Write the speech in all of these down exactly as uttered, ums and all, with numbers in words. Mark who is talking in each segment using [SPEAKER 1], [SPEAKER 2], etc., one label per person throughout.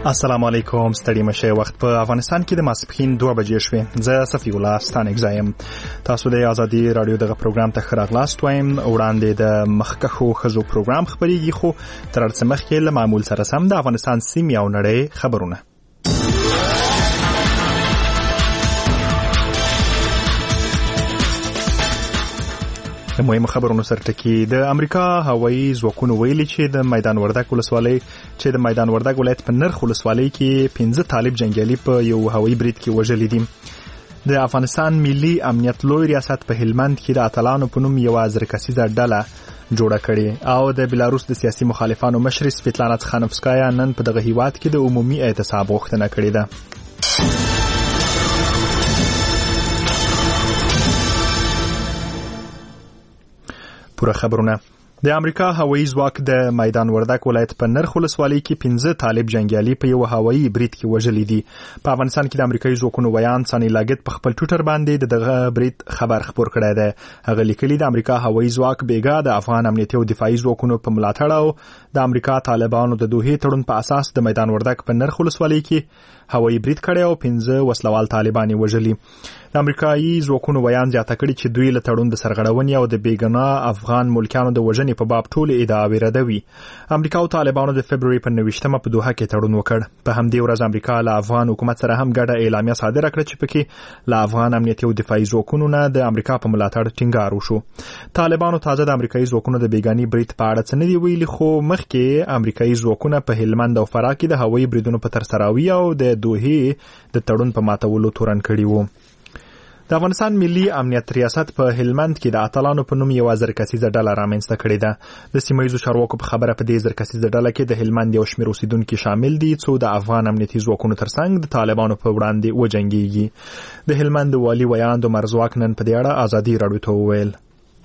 [SPEAKER 1] السلام علیکم. ستړي مشه. وخت په افغانستان کې د ماسپښین دوه بجې شوې. زه صفی الله ستانک زایم. تاسو د آزادي رادیو دغه پروګرام ته ښه راغلاست وایم. وړاندې د مخکښو ښځو پروګرام خپرېږي، خو تر هر څه مخکې له معمول سره سم د افغانستان سیمې او نړۍ خبرونه. د مهمو خبرونو سرټکی. د امریکا هوایي ځواکونو ویلي چې د میدان وردګ ولسوالۍ چې د میدان وردګ ولایت په نرخ ولسوالۍ کې پنځه طالب جنگیالي په یو هوایي برید کې وژلي دي. د افغانستان ملي امنیت لوی ریاست په هلمند کې د اتلانو په نوم یو ازرکسیزه ډله جوړه کړې، او د بلاروس د سیاسي مخالفانو مشر سویتلانا تخانوفسکایا نن په دغه هیواد کې د عمومي اعتصاب غوښتنه کړې ده. پوره خبرونه. د امریکا هوایي ځواک د میدان وردګ ولایت په نرخ ولسوالۍ کې پنځه طالب جنگیالي په یو هوایي برید کې وژلي دي. په افغانستان کې د امریکایي ځواکونو ویان سانی لاګت په خپل ټویټر باندې دغه برید خبر خپور کړی دی. هغه لیکلي د امریکا هوایي ځواک بیګا د افغان امنیتي او دفاعي ځواکونو په ملاتړ او د امریکا طالبانو د دوه تړون په اساس د میدان وردګ په نرخ ولسوالۍ کې هوایي برید کړی او پنځه وسلوال طالبان وژلي. د امریکایي ځواکونو ویان زیاته کړي چې دوی له تړون د سرغړونې او د بیګناه افغان ملکانو د وژنې په باب ټول ادعاوې ردوي. امریکا او طالبانو د فبروري په نویشتمه په دوحه کې تړون وکړ. په همدې ورځ امریکا له افغان حکومت سره هم ګډه اعلامیه صادره کړه چې پکې له افغان امنیتي او دفاعي ځواکونو نه د امریکا په ملاتړ ټینګار وشو. طالبانو تازه د امریکایي ځواکونو د بیګاني برید په اړه څه نه دی ویلي، خو مخکې امریکایي ځواکونه په هلمند او فراه کې د هوایي بریدونو په ترسراوي او د دوحې د تړون په ماتولو تورن کړي وو. د افغانستان ملي امنیت ریاست په هلمند کې د اتلانو په نوم یو زرکسیزه ډله رامنځته کړې ده. د سیمه ییزو چارواکو په خبره په دې زرکسیزه ډله کې د هلمند یو شمېر اوسیدونکي شامل دي، څو د افغان امنیتي ځواکونو ترڅنګ د طالبانو په وړاندې وجنګېږي. د هلمند والي ویاند عمر ځواک نن په دې اړه آزادي راډیو ته وویل.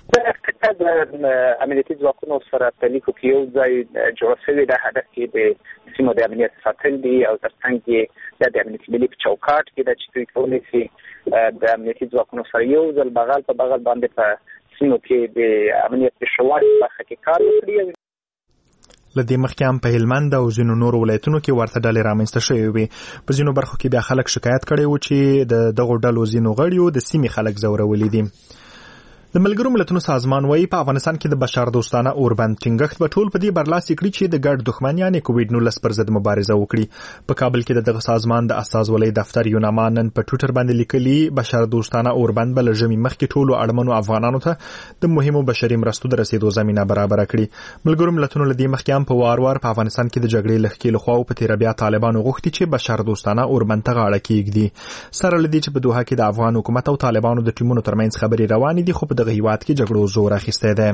[SPEAKER 2] د امنیتي ځواکونو سره په لیکو کې یو ځای جوړ شوی د هدف کې د سیمو د امنیت ساتل دي او ترڅنګ یې د امنیتي ملي په چوکاټ کې د چې کولی شي د امنیتي ځواکونو سره یو ځل بغل په بغل باندې په سیمو کې د امنیت په شوار برخه کې کار وکړي.
[SPEAKER 1] لدې مخکې هم په هلمند او ځینو نورو ولایتونو کې ورته ډلې رامنځته شوې وي. په ځینو برخو کې بیا خلک شکایت کړي وو چې د دغو ډلو ځینو غړیو د سیمې خلک ځورولي دي. د ملګرو ملتونو سازمان وايي په افغانستان کې د بشر دوستانه اوربند ټینګښت به ټول په دې برلاسي کړي چې د ګډ دښمن یعنی کووډ نولس پر ضد مبارزه وکړي. په کابل کې دغه سازمان د استازولۍ دفتر یوناما نن په ټویټر باندې لیکلي بشر دوستانه اوربند بل ژمي مخکې ټولو اړمنو افغانانو ته د مهمو بشري مرستو د رسیدو زمينه برابر کړي. ملګرو ملتونو لدې مخکې هم په وار وار په افغانستان کې د جګړې لخوا له خوا په تیر بیا طالبانو غوښتي چې بشر دوستانه اوربند ته غاړه کېږدي. سره لدې چې په دوحه کې د افغان حکومت او طالبانو د ټیمونو ترمنځ خبرې روانې دي، خو په دغه هیواد کې جګړو زور اخیسته ده.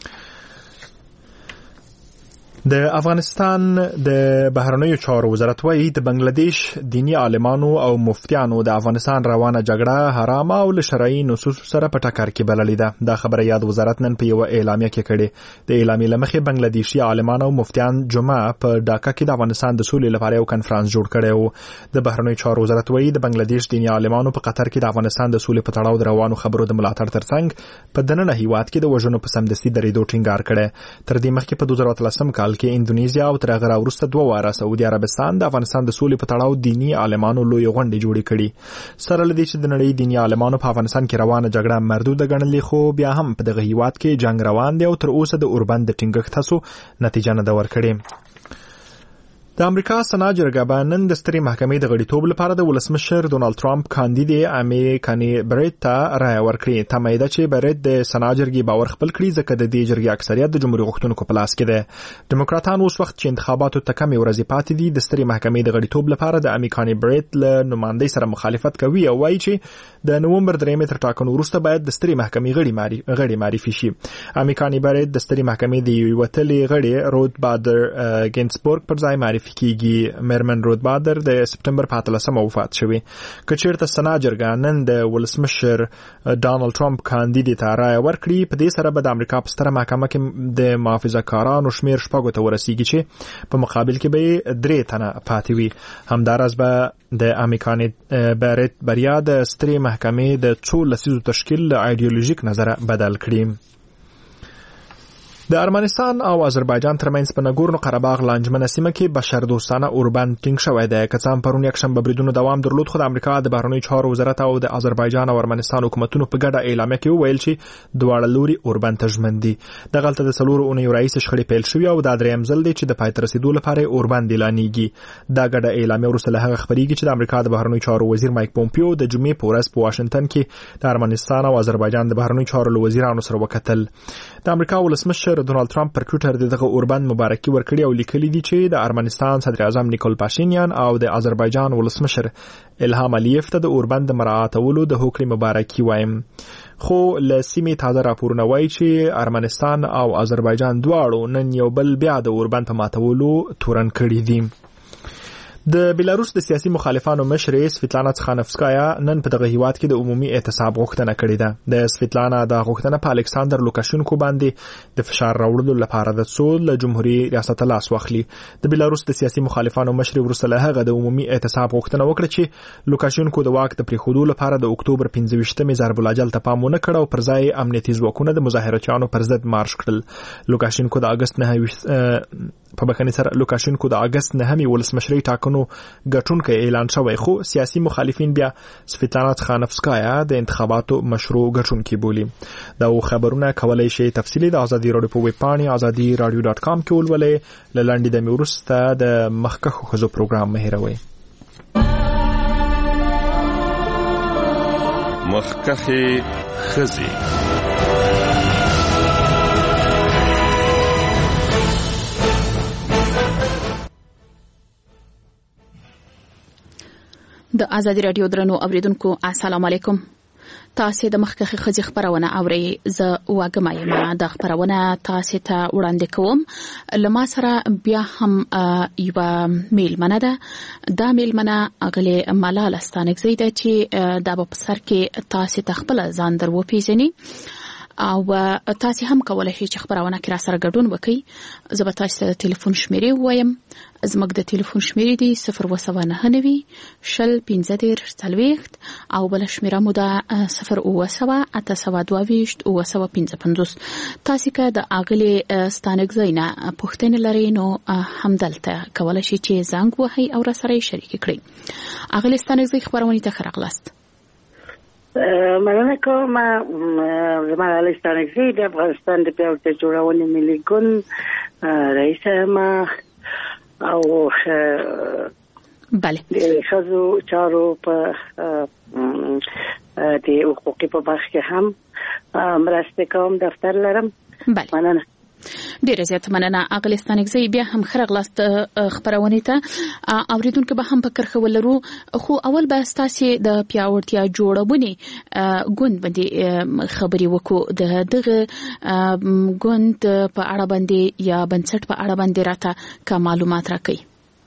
[SPEAKER 1] د افغانستان د بهرنیو چارو وزارت وايي د بنگلاديش دینی عالمانو او مفتیانو د افغانستان روانه جګړه حرامه او له شرعي نصوص سره په ټکر کې بللې ده. دا خبره یاد وزارت نن په یو اعلامیه کې کړې. د اعلامیې لمخې بنگلاديشي عالمانو او مفتیان جمعه په ډاکا کې د افغانستان د سولې لپاره یو کنفرانس جوړ کړی و. د بهرنیو چارو وزارت وايي د بنگلاديش دینی عالمانو په قطر کې د افغانستان د سولې په تړاو د روانو خبرو د ملاتړ ترڅنګ په دننه هیواد کې د وژنو په سمدستي درېدو ټینګار کړی. تر دې مخکې په دوه زره اتلسم کال کې اندونیزیا او تر هغه وروسته دوه واره سعودي عربستان د افغانستان د سولې په تړاو دینی عالمانو لوی غونډې جوړې کړي. سره لدې چې د نړۍ دینی عالمانو په افغانستان کې روانه جګړه محدوده ګڼلې، خو بیا هم په دغه هیواد کې جنگ روان دی او تر اوسه د اوربند د ټینګښت هڅو نتیجه نه ده ورکړې. د امریکا سنا جرګه به نن د سترې محکمې د غړیتوب لپاره د ولسمشر ډونالد ټرمپ کاندید امی کانی بریت ته رایه ورکړي. تمه ده چې بریت د سنا جرګې باور خپل کړي، ځکه د دې جرګې اکثریت د جمهوریت غوښتونکو په لاس کې ده. دیموکراتان اوس وخت چې انتخاباتو ته کمې ورځې پاتې دي د سترې محکمې د غړیتوب لپاره د امی کانی بریت له نمائندۍ سره مخالفت کوي او وایي چې د نومبر درېیمې تر ټاکنو وروسته باید د سترې محکمې غړي غړي معرفي شي. امی کانی بریت د سترې محکمې د یوې وتلې غړي رود بادر ګینسبورګ پر ځای معرفي کیږي. میرمن رود بادر د سپټمبر په اتلسمه وفات شوې. که چیرته سنا جرګه نن د ولسمشر ډانلډ ټرمپ کاندید ته رایه ورکړي، په دې سره به د امریکا په ستره محکمه کې د محافظه‌کارانو شمیر شپږو ته ورسیږي چې په مقابل کې به درې تنه پاتې وي. همداراز به د امریکاني بریت بریا د سترې محکمې د څو لسیزو تشکیل له ایډیولوژیک نظره بدل کړي. د ارمنستان او آذربایجان ترمنځ په نګورنو قرهباغ لانجمنه سیمه کې بشردوستانه اوربند ټینګ شوی دی. که څه هم پرون یکشنبه بریدونو دوام درلود، خو د امریکا د بهرنیو چارو وزارت او د آذربایجان او ارمنستان حکومتونو په ګډه اعلامیه کې وویل چې دواړه لوري اوربند ته ژمن دي. دغلته د څلورو اونیو رئیس شخړې پیل شوې او دا دریم ځل دی چې د پای ته رسیدو لپاره اوربند اعلانېږي. دا ګډه اعلامیه وروسته له هغه خبرېږي چې د امریکا د بهرنیو چارو وزیر مایک پومپیو د جمعې په ورځ په واشنگټن کې د ارمنستان او آذربایجان د بهرنیو چارو وزیرانو سره وکتل. د امریکا ولسمشر ډونالد ټرمپ پر ټویټر دغه اوربند مبارکي ورکړي او لیکلي دي چې د ارمنستان صدر اعظم نیکول پاشینیان او د آذربایجان ولسمشر الهام الیف ته د اوربند مراعاتولو د هوکړې مبارکي وایم. خو له سیمې تازه راپورونه وایي چې ارمنستان او آذربایجان دواړو نن یو بل بیا د اوربند په ماتولو تورن کړي دي. د بیلاروس د سیاسي مخالفانو مشرې سویتلانا تخانفسکایا نن په دغه هیواد کې د عمومي اعتصاب غوښتنه کړې ده. د سویتلانا د غوښتنه په الکساندر لوکاشینکو باندې د فشار راوړلو لپاره د څو له جمهوریت ریاست لاس واخلي. د بیلاروس د سیاسي مخالفانو مشرې وروسته له هغه د عمومي اعتصاب غوښتنه وکړه چې لوکاشینکو د واک د پریښودو لپاره د اکتوبر پنځه ویشتمې ضرب الاجل ته پام ونه کړ او پر ځای امنیتي ځواکونه د مظاهرچیانو پر ضد مارش کړل. لوکاشینکو د اگست نه په بخښنې سره لوکاشینکو د اگست نهمې ولسمشرۍ ټاکنو ګټونکی اعلان شوی، خو سیاسي مخالفین بیا سویتلانا تخانفسکایا د انتخاباتو مشروع ګټونکی بولي. دا خبرونه کولای شي تفصیلی د ازادي رادیو په ویب پاڼې ازادي رادیو ډاټ کام کې ولولئ. لاندې د میورسته د مخکښو ښځو پروګرام مهیروي.
[SPEAKER 3] مخکښې ښځې.
[SPEAKER 4] د ازادي رادیو درنو اوریدونکو السلام علیکم. تاسو د مخکښې ښځې خبرونه اورئ. زه واګم یم. د خبرونه تاسو ته وړاندې کوم. لما سره بیا هم یو میلمنه ده. دا میلمنه اغلی ملال ستانکزی ده چې د په سر کې تاسو ته خپل ځان در وپیژني او تاسو هم کولای شئ چې خبرونه کې را سره ګډون وکړئ. زه به تاسو ته ټلیفون شمیرې وایم. زموږ د ټلیفون شمیرې دی صفر اووه نهه نوي شل پنځه دېرش څلوېښت او بل شمیره مو ده صفر اووه سوه اته سوه دوه ویشت اووه سوه پنځه پنځوس. تاسو که د اغلی ستانکزی نه پوښتنې لرئ نو همدلته کولای شئ چې زنګ وهئ او را سره یې شریک کړئ. اغلی ستانکزی خبرونې ته ښه راغلاست.
[SPEAKER 5] مننه کوم. زما اغلی ستانکزی د افغانستان د پیاوړتیا جوړونې ملي ګوند رئیس یم او
[SPEAKER 4] بله
[SPEAKER 5] د ښځو چارو په د حقوقي په برخه کې هم مرسته کوم. دفتر لرم.
[SPEAKER 4] بله
[SPEAKER 5] مننه.
[SPEAKER 4] ډیره زیاته مننه اغلی ستانکزی. بیا هم خرغلاست خبرونه ته اوریدونکو به هم فکر ولرو. خو اول به تاسو د پیاوړتیا جوړونې ګوند باندې خبري وکړو. د دغه ګوند په اړه باندې یا بنسټ په اړه باندې راته کا معلومات راکړئ.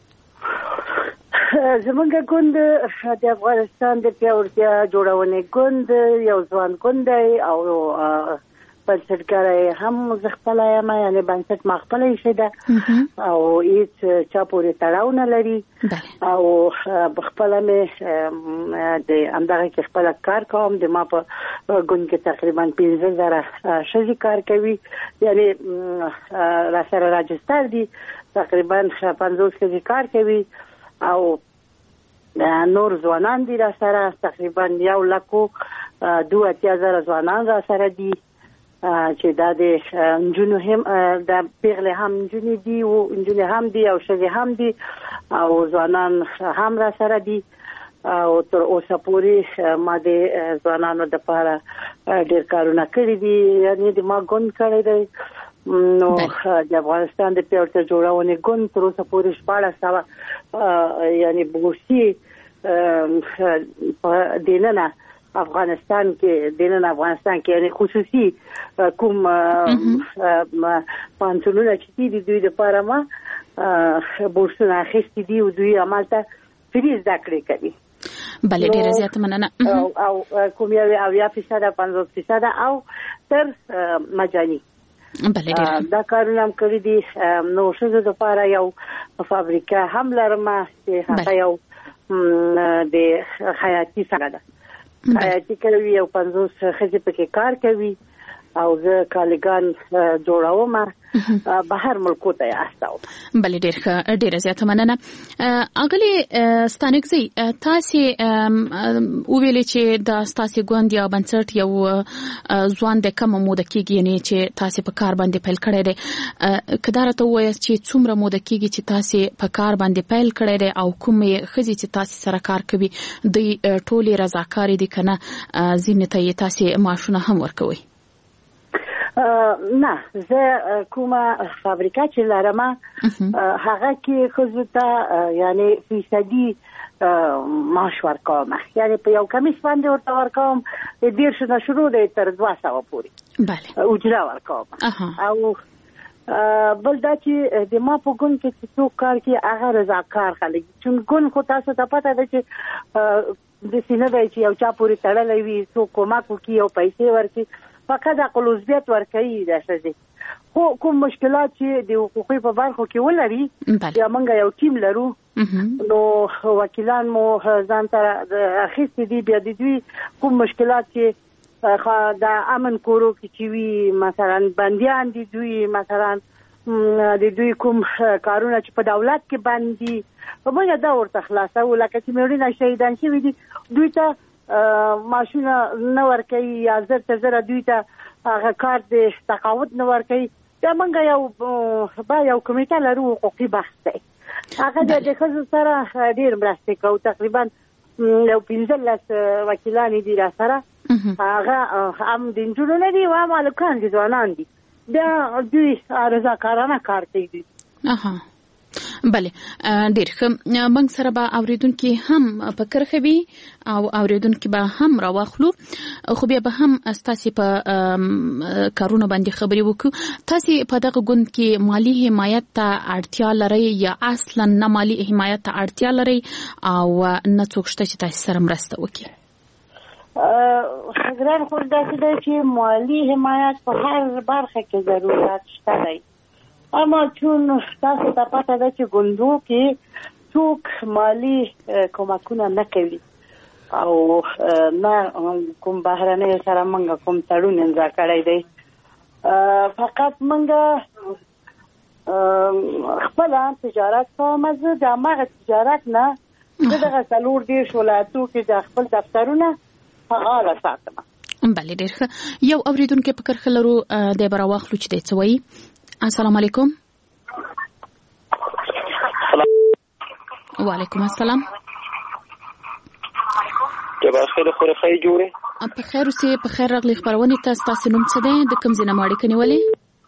[SPEAKER 5] زمونږ ګوند د افغانستان د پیاوړتیا جوړونې ګوند یو ځوان ګوند دی او بنسټګر هم زه خپله یم، یعنې بنسټ ما خپله ایښې ده او هېڅ چا پورې تړاو نه لري او خپله مې د همدغه کې خپله کار کوم. د ما په ګوند کې تقریبا پنځه زره ښځې کار کوي، یعنې را سره راجستر دي. تقریبا پنځوس ښځې کار کوي او نور ځوانان دي را سره. تقریبا یو لکو دوه اتیا زره ځوانان را سره دي چې دا د نجونو هم د پیغلې هم نجونې دي او نجونې هم دي او ښځې هم دي او ځوانان هم را سره دي. او تر اوسه پورې ما د ځوانانو دپاره ډېر کارونه کړي دي، یعنې د ما ګوند کړی دی. نو د افغانستان د پیاوړتیا جوړونې ګوند تر اوسه پورې شپاړس سوه یعنې بورسي په دننه افغانستان کې دننه افغانستان کې یعنې خصوصي کوم پانسونونه چې دي دوی دپاره ما بورسونه اخیستي دي او دوی همالته فري زده کړې کوي.
[SPEAKER 4] بله ډیره زیاته مننه.
[SPEAKER 5] او کوم یو اویا فیصده پنځوس فیصده او تر مجاني
[SPEAKER 4] بله ډیره
[SPEAKER 5] دا کارونه هم کړي دي. نو ښځو دپاره یو فابریکه هم لرم چې هغه یو د خیاطي سره ده. خیاطي کوي او پنځوس ښځې پکې کار کوي او زه کالګان جوړوم بهر ملکو ته استاو.
[SPEAKER 4] بلې ډېر ښه، ډېره زیاته مننه. اغلې ستانکزی تاسو وویلې چې د تاسو ګوند یا بنسټ یو ځوان د کوم موده کېږي یعنی چې تاسو په کار باندې پیل کړی دی. کدار ته وایي چې څومره موده کېږي چې تاسو په کار باندې پیل کړی دی او کومې ښځې چې تاسو سره کار کوي د ټولې رضاکاري دي کنه ځینې ته تاسو معاشونه هم ورکوي؟
[SPEAKER 5] نه، زه کومه فابریکه چې لرم هغه کې ښځو ته یعنی فیصدي معاش ورکوم، یعنی په یو کمیس باندې ورته ورکوم د دیرشو نه شروع دی تر دوه سوه پورې
[SPEAKER 4] بله
[SPEAKER 5] اجره ورکوم. او بل دا چې د ما په ګوند کې چې څوک کار کوي هغه رضاکار خلک، چون ګوند خو تاسو ته پته ده چې د سینه دی چې یو چا پورې تړلی وي څوک کومک وکړي او پیسې ورکړي، فقط عقل عضویت ورکوي د ښځې. خو کوم مشکلات چې د حقوقي په برخو کې ولري یا موږ یو ټیم لرو نو وکیلان مو ځان سره اخیستي دي، بیا د دوی کوم مشکلات چې د امن کورو کې چې وي مثلا بندیان دي دوی مثلا د دوی کوم کارونه چې په دولت کې باندې موږ دا ورته خلاصو، لکه چې مېړونه شهیدان شوي دي دوی ته ماشونه نه ورکوي یا زر ته زره دوی ته هغه کار د تقاعد نه ورکوي. بیا موږ یو با یو کمیټه لرو حقوقي بحث دی، هغه د ښځو سره ډېر مرستې کوو، تقریبا یو پنځلس وکیلان دي را سره، هغه هم د نجونو نه دي او هم هلکان دي ځوانان دي، بیا دوی رضاکارانه کار کوي.
[SPEAKER 4] بله ډېر ښه، موږ سره به اوریدونکي هم په کرښه وي او اوریدونکي به هم راواخلو، خو بیا به هم ستاسو په کارونه باندې خبرې وکړو. تاسو په دغه ګوند کې مالی حمایت ته اړتیا لرئ یا اصلا نه مالی حمایت ته اړتیا لرئ او نه څوک شته چې تاسو سره مرسته وکړي؟
[SPEAKER 5] ګران خو داسې دی چې مالی حمایت په هر برخه کې ضرورت شته دی، اما چون تاسو ته پته ده چې ګوندو کې څوک مالی کومکونه نه کوي او نه کوم بهرنۍ سره موږ کوم تړون امضا کړی دی، فقط موږ خپل تجارت کوم. زه د هماغه تجارت نه زه دغه څلور دېرش ولایتو کې د خپل دفترونه فعاله ساتم.
[SPEAKER 4] بله ډېر ښه، یو اوریدونکی په کرښه لرو دی به راواخلو چې دی څه وایي. السلام علیکم. وعلیکم السلام.
[SPEAKER 6] جبا خیر خو خیر جوړه
[SPEAKER 4] په خیر اوسې، په خیر راغلی. خبرونه تاسو تاسو نوم څه دی، د کوم ځای نه مو اړیکه نیولې؟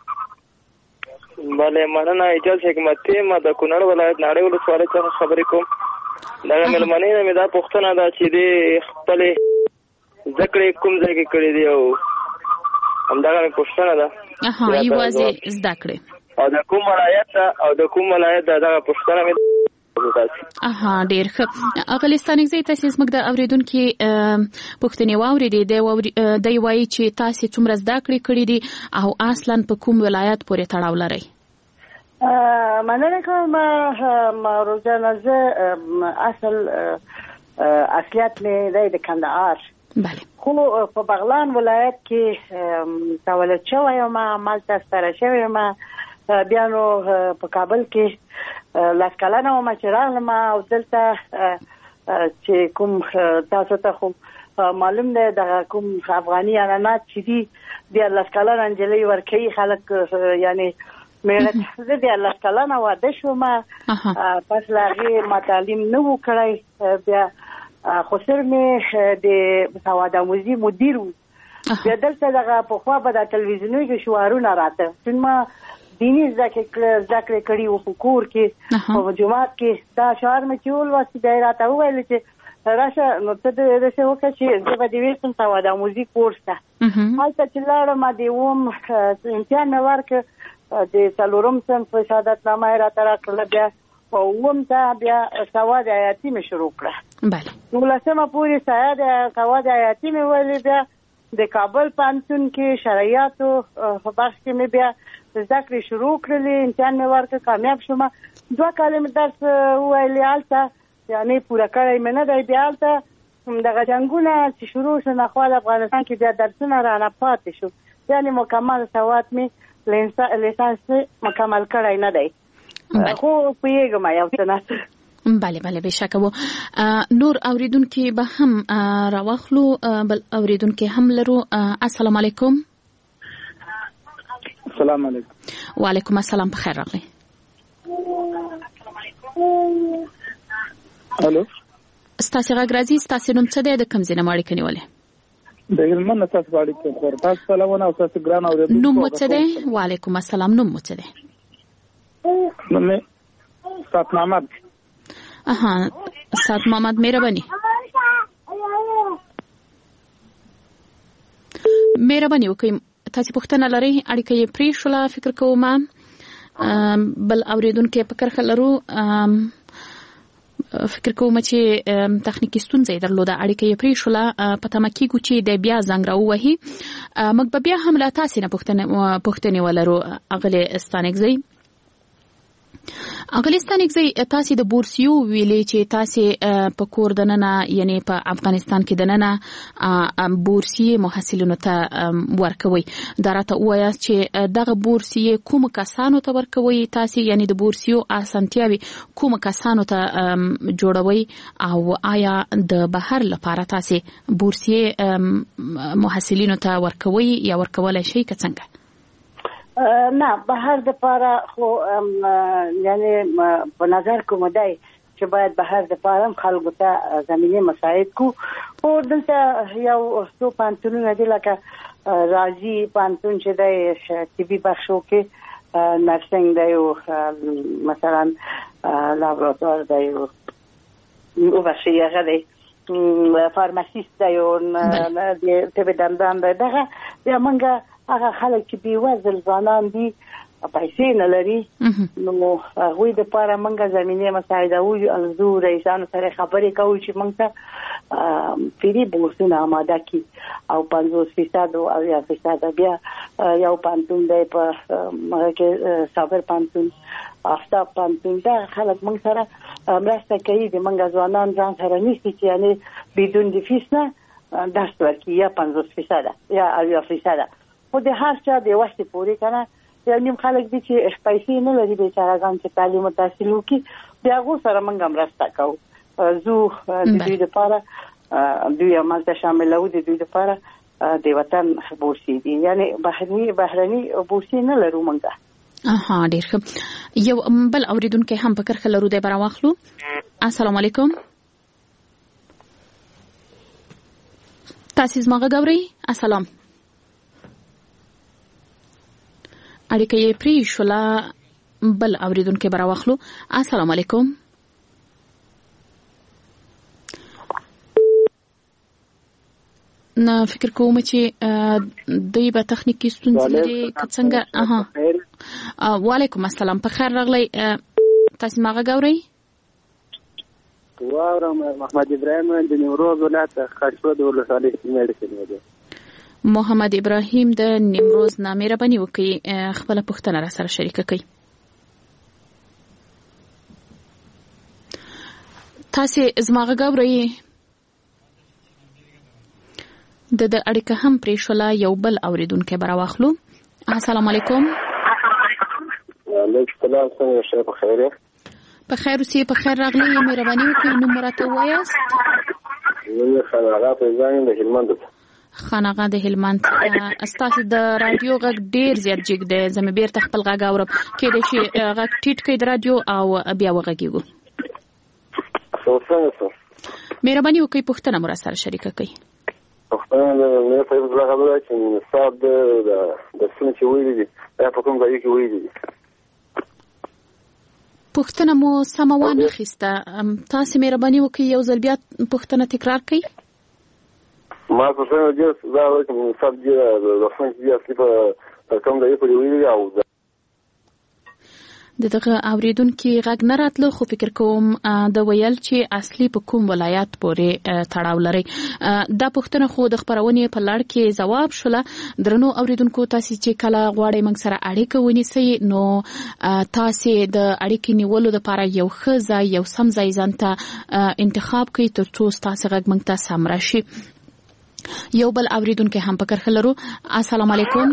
[SPEAKER 6] بله مننه، اجازه حکمت ما د کونړ ولایت ناړۍ ولسوالۍ څخه خبرې کوم. دا مېلمنې نه مې دا پوښتنه ده چې د خپل ذکر کوم ځای کې کړی دی او همدغه مې پوښتنه ده.
[SPEAKER 4] اها یوازې زده کړې
[SPEAKER 6] او د کوم ولایت او د کوم ولایت دغه پوښتنه مې
[SPEAKER 4] اها ډېر ښه. اغلی ستانکزی تاسو زموږ د اوریدونکو پوښتنې واورېدې، دی وایي چې تاسو څومره زده کړې کړې دي او اصلا په کوم ولایت پورې تړاو لرئ؟
[SPEAKER 5] مننه کوم روزانه، زه اصل اصلیت مې دی د کندهار،
[SPEAKER 4] بله،
[SPEAKER 5] خو په بغلان ولایت کې تولد شوی یم، مالته ستره شوی یم، بیا نو په کابل کې لس کلنه وم چې راغلم او دلته چې کوم تاسو ته خو معلوم دی دغه کوم افغاني عنعنات چې دي دیارلس کلنه نجلۍ ورکوي خلک، یعنی مېړه زه دیارلس کلنه واده شوم، پس له هغې ما تعلیم نه و کړی، بیا خو سر مې د سوادآموزي مدیر و، بیا دلته دغه پخوا به د تلویزیونونو کې شعارونه راته، چون ما دیني زده کړې کړي وو په کور کې په جومات کې، دا شعار مې چې ولوست بیا یې راته وویل چې راشه نو ته داسې وکړه چې زه به دې ویسم سوادآموزي کورس ته. هلته چې لاړم د اووم امتحان مې ورکړ، د څلورم صنف شهادتنامه یې راته راکړله، بیا په اووم ته بیا سواد حیاتي مې شروع کړه، نولسمه پورې سواد حیاتي مې ویلې، بیا د کابل پوهنتون کې شرعیاتو په بخش کې مې بیا زده کړې شروع کړلې، امتحان مې ورکړ، کامیاب شوم، دوه کاله مې درس وویلې هلته، یعنې پوره کړی مې نه دی، بیا هلته دغه جنگونه چې شروع شو نه خو افغانستان کې بیا درسونه رانه پاتې شو یعنی مکمل سواد می لیسانس مکمل کړای نه دی خو پیګم یو څه نه
[SPEAKER 4] بله بله بشک وو نور اوریدونکو به هم راوخلو بل اوریدونکو هم لرو السلام علیکم
[SPEAKER 7] السلام علیکم
[SPEAKER 4] وعلیکم السلام بخیر راغلی
[SPEAKER 7] الو
[SPEAKER 4] ستاسو غږ راځي ستاسو نوم څه دی د کوم ځای نه ماړی کنيوله
[SPEAKER 7] د هلمند تاسو باندې خبر تاسو سلام او تاسو ګران اوریدونکو
[SPEAKER 4] نوم څه دی وعلیکم السلام نوم څه دی
[SPEAKER 7] نوم استاد محمد
[SPEAKER 4] اها استاد محمد مهرباني مهرباني وکړئ تاسو پوښتنه لرئ اړیکه یې پرې شوله فکر کوم بل اوریدونکو په کرخه لرو فکر کوم چې تخنیکی ستونزې درلوده اړیکه یې پرې شوله پته مکه چې د بیا زنګ راووهي موږ بیا هم لا تاسو نه پوښتنه پوښتنه ولرو اغله استانګزي اغلستان کې تاسو د بورسیو ویلې چې تاسو په کور دننه یعنی په افغانستان کې دننه بورسیه محصلینو ته ورکوي درته وایي چې دغه بورسیه کوم کسانو ته ورکوي تاسو یعنی د بورسیو اسانتیاوي کوم کسانو ته جوړوي او آیا د بهر لپاره تاسو بورسیه محصلینو ته ورکوي یا ورکول شي که څنګه
[SPEAKER 5] نه بهر د پاره خو یعنی په نظر کوم دی چې باید بهر د پاره خلکو ته زمینه مساعد کو او دلته یو څو پانتونونه دي لکه راځي پانتون چې د طبي بخشو کې نرسنګ دی او مثلا لابراتوار دی او وبشي غدي فارماسیست دی او د طب دندان دی دغه یا منګه هغه خلک چې بي وزل ځوانان دي پیسې نه لري نو هغه د پاره منګه زمينه مساعده او الزو رئیسانو سره خبرې کوي چې موږ ته پیری بورسونه آماده کی او پنځوس فیصد او یا فیصد بیا یو پانتون دی په مګه کې صبر پانتون افتا پانتون دا خلک موږ سره مرسته کوي د منګه ځوانان ځان سره نشي چې یعنی بدون د فیس نه درس ورکړي یا پنځوس فیصد یا یا فیصد خو د هر چا د وخت پورې کنه یو نیم خلک دي چې پیسې نه لري بیچارهګان چې تعلیم او تحصیل وکړي بیا غو سره موږ مرسته کوو زو د دې لپاره د یو ماده شامل او د دې لپاره د وطن بورسي دي یعنی بهرني بهرني بورسي نه لرو موږ
[SPEAKER 4] اها ډیر ښه یو بل اوریدونکو هم فکر خلرو د براواخلو السلام علیکم تاسو زما غوړی السلام اړیکه یې پری شولا بل اوریدونکو براواخلو السلام علیکم نه فکر کوم چې دوی به تخنیکی ستونزې لري څنګه اها وعلیکم السلام په خیر راغلی تاسو ما غوړی
[SPEAKER 8] واورم محمد ابراهیم د نیمروز ولایت خاشود ولسوالۍ کې دی
[SPEAKER 4] محمد ابراهیم د نیمروز نامې ربني وکي خپل پښتنه را سره شریک کړي تاسو زماغه غوړی د د اړیکه هم پرې شولا یو بل اوریدونکو براواخلو السلام علیکم
[SPEAKER 8] وعلیکم السلام څنګه په خیر
[SPEAKER 4] په خیر اوسې په خیر راغلی مهرباني وکړئ نو مرته وایاست
[SPEAKER 8] نو خانقاه په ځان د هلمند
[SPEAKER 4] خانقاه د هلمند استاسو د رادیو غږ ډیر زیات جګ دی زمې بیرته خپل غږ اورم کې د شي غږ ټیټ کړئ د رادیو او بیا وغږیږو مهرباني وکړئ پښتنه مر سره شریک کړئ
[SPEAKER 8] پښتنه نه په دغه خبره چې صاحب د د څه چې ویلي دي په کوم ځای کې ویلي دي
[SPEAKER 4] پښتنه مو سموانه خسته تاسو مهرباني وکړئ یو ځل بیا پښتنه تکرار کړئ
[SPEAKER 8] ما په څه وجه دا وایي چې صاحب دې د څنګه چې اصلي په کوم ځای کې ویلي او
[SPEAKER 4] دغه اوریدونکو غږ نه راتلو خو فکر کوم د ویل چې اصلي په کوم ولایت پورې تړاو لري. دا پوښتنه خو د خبرونې په لړ کې جواب شوله. درنو اوریدونکو تاسو چې کله غواړئ موږ سره اړیکه ونیسئ نو تاسو د اړیکې نیولو لپاره یو ښه ځای یو سم ځای ځانته انتخاب کړئ ترڅو تاسو غږ موږ ته سم راشي. یو بل اوریدونکو هم په کرخه لرو. السلام علیکم.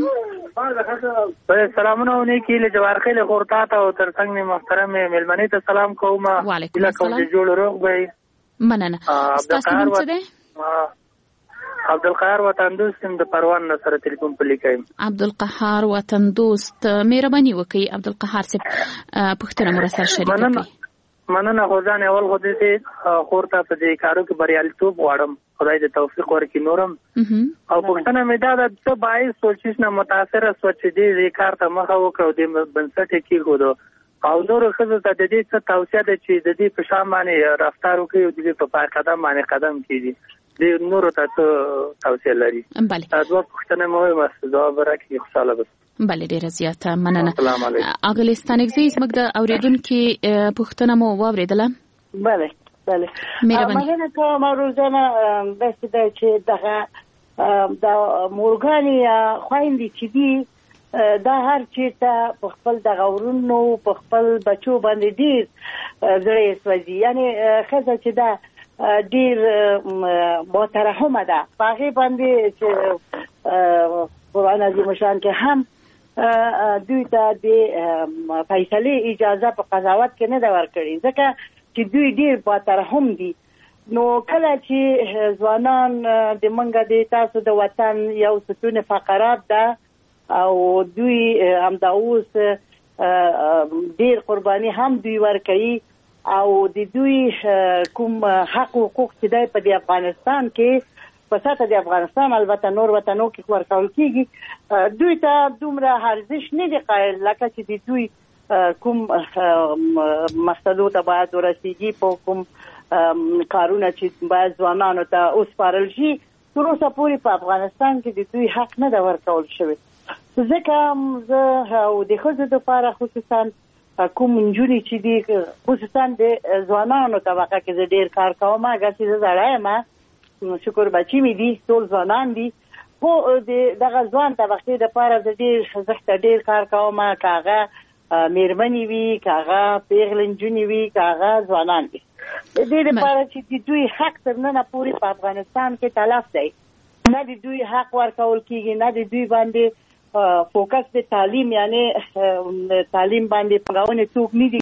[SPEAKER 7] سلامونه ونیکی له جوار خیل خورتا ته او ترڅنګ محترم ملمنې ته سلام کوم.
[SPEAKER 4] وعلیکم السلام.
[SPEAKER 7] جوړ روغ وي.
[SPEAKER 4] مننه. تاسو نوم څه دی؟
[SPEAKER 7] عبدالقهار وطن دوست د پروان سره ټلیفون پلی کوم.
[SPEAKER 4] عبدالقهار وطن دوست مهرباني وکړئ عبدالقهار صاحب پوښتنه مو سره شریک کړئ.
[SPEAKER 7] مننه خدای نه اول خو دې خورتا په دې کارو کې بریالیتوب غواړم. خدای دې توفیق ورکړي نورم. او پوښتنه مې دا ده ته باید سوچیش نه متاثر سوچ دې کار ته مخه وکړو د بنسټ کې غوډو او نور خزه ته د دې څه توصیه ده چې د دې په شان باندې رفتار وکړي او دې په پای قدم باندې قدم کیږي. دې نور ته څه توصیه لري؟
[SPEAKER 4] بله.
[SPEAKER 7] دا پوښتنه مو مست جواب راکړي خوشاله بس.
[SPEAKER 4] بله ډیره زیاته مننه. اغلستان اگزیز موږ د اوریدونکو پوښتنه مو واوریدله.
[SPEAKER 5] بله بله. مننه کوم روزانه بس دا چې دغه د مورګانی خويندې چې دي دا هر چې ته په خپل د غورونو په خپل بچو باندې ډیر زړه سوځي. یعنی خزه چې دا ډیر مترحمه ده هغه باندې چې قرآن عظیم شان کې هم دوی ته د فیصله اجازه په قضاوت کې نه دا ورکړي ځکه چې دوی ډیر مترحم دي. نو کله چې ځوانان د منګه د تاسو د وطن یو ستون فقرات ده او دوی هم دا اوس ډیر قرباني هم دوی ورکړي او د دوی کوم حق او حقوق چې دی په د افغانستان کې په ساته د افغانستان البته نور وطنو کې ورکول کیږي دوی ته دومره ارزش نه دی قایل لکه چې د دوی کوم مقصدو ته باید ورسیږي په کوم کارونه چې باید ځوانانو ته وسپارل شي تر اوسه پورې په افغانستان کې د دوی حق نه دی ورکول شوی. ځکه زه او د ښځو دپاره خصوصا کوم نجونې چې دي خصوصا د ځوانانو طبقه کې زه ډېر کار کوم اګر چې زه زړه یم شکر بچی مې دي ټول ځوانان دي خو د دغه ځوان طبقې دپاره زه ډېر زه ډېر کار کوم که هغه میرمنې وي که هغه پیغلې نجونې وي که هغه ځوانان دي د دې لپاره چې د دوی حق تر ننه پورې په افغانستان کې تلف دی. نه د دوی حق ورکول کېږي نه د دوی باندې فوکس د تعلیم یعنی تعلیم باندې پنګاونې څوک نه دي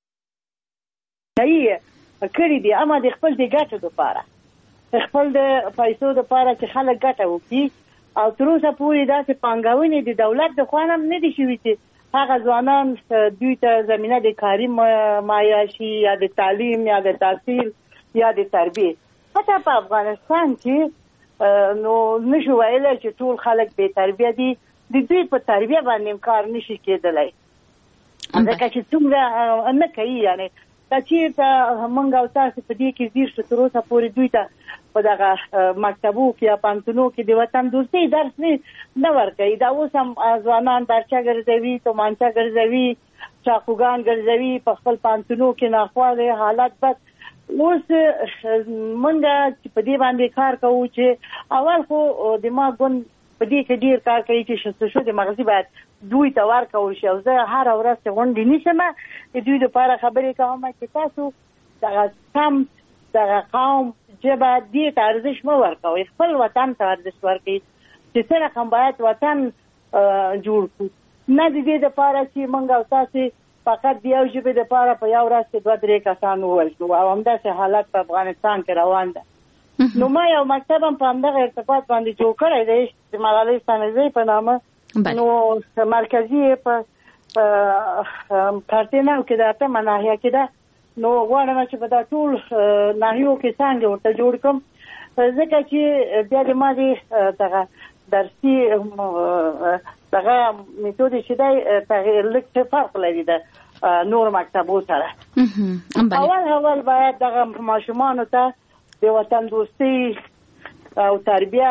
[SPEAKER 5] کړي دي اما د خپل د ګټو دپاره خپل د پیسو دپاره چې خلک ګټه وکړي او تر اوسه پورې داسې پانګونې د دولت د خوا نه نه دي شوي چې هغه ځوانان دوی ته زمینه د کاري مایه شي یا د تعلیم یا د تحصیل یا د تربیې. حتی په افغانستان کې نو نشو ویلی چې ټول خلک بې تربیه دي د دوی په تربیه باندې کار نشي کېدلی ځکه چې څومره نه کوي یعنی که چېرته موږ او تاسو په دې کې ځیر شو تر اوسه پورې دوی ته په دغه مکتبو کې یا پوهنتونو کې د وطن دوستۍ درس نه ورکوي. دا اوس هم ځوانان درچه ګرځوي تومانچه ګرځوي چاقوګان ګرځوي په خپل پوهنتونو کې ناخواله حالت بد. اوس موږ چې په دې باندې کار کوو چې اول خو د ما ګوند په دې کې ډیر کار کوي چې شستشو د مغزي باید دوی ته ورکول شي او زه هر ورځ غونډې نیسم د دوی لپاره خبرې کوم چې تاسو دغه سم دغه قوم ژبه دې ته ارزښت مه ورکوئ خپل وطن ته ارزښت ورکوئ چې څه رقم باید وطن جوړ کړو نه د دې دپاره چې موږ او تاسې فقط د یو ژبې دپاره په یو ورځ کې دوه درې کسان ووژنو او همداسې حالت په افغانستان کې روان ده. نو ما یو مکتب هم په همدغه ارتباط باندې جوړ کړی دی چې ملالۍ ستانکزۍ په نامه نو مرکزي یې په کارتینو کې د اتمه ناحیه کې ده نو غواړم چې په دا ټول ناحیو کې څانګې ورته جوړ کړم ځکه چې بیا د ما د دغه درسي دغه میتود چې دی تغیر لږ څه فرق لري د نور مکتبو سره. اول اول باید دغه ماشومانو ته د وطن دوستۍ او تربیه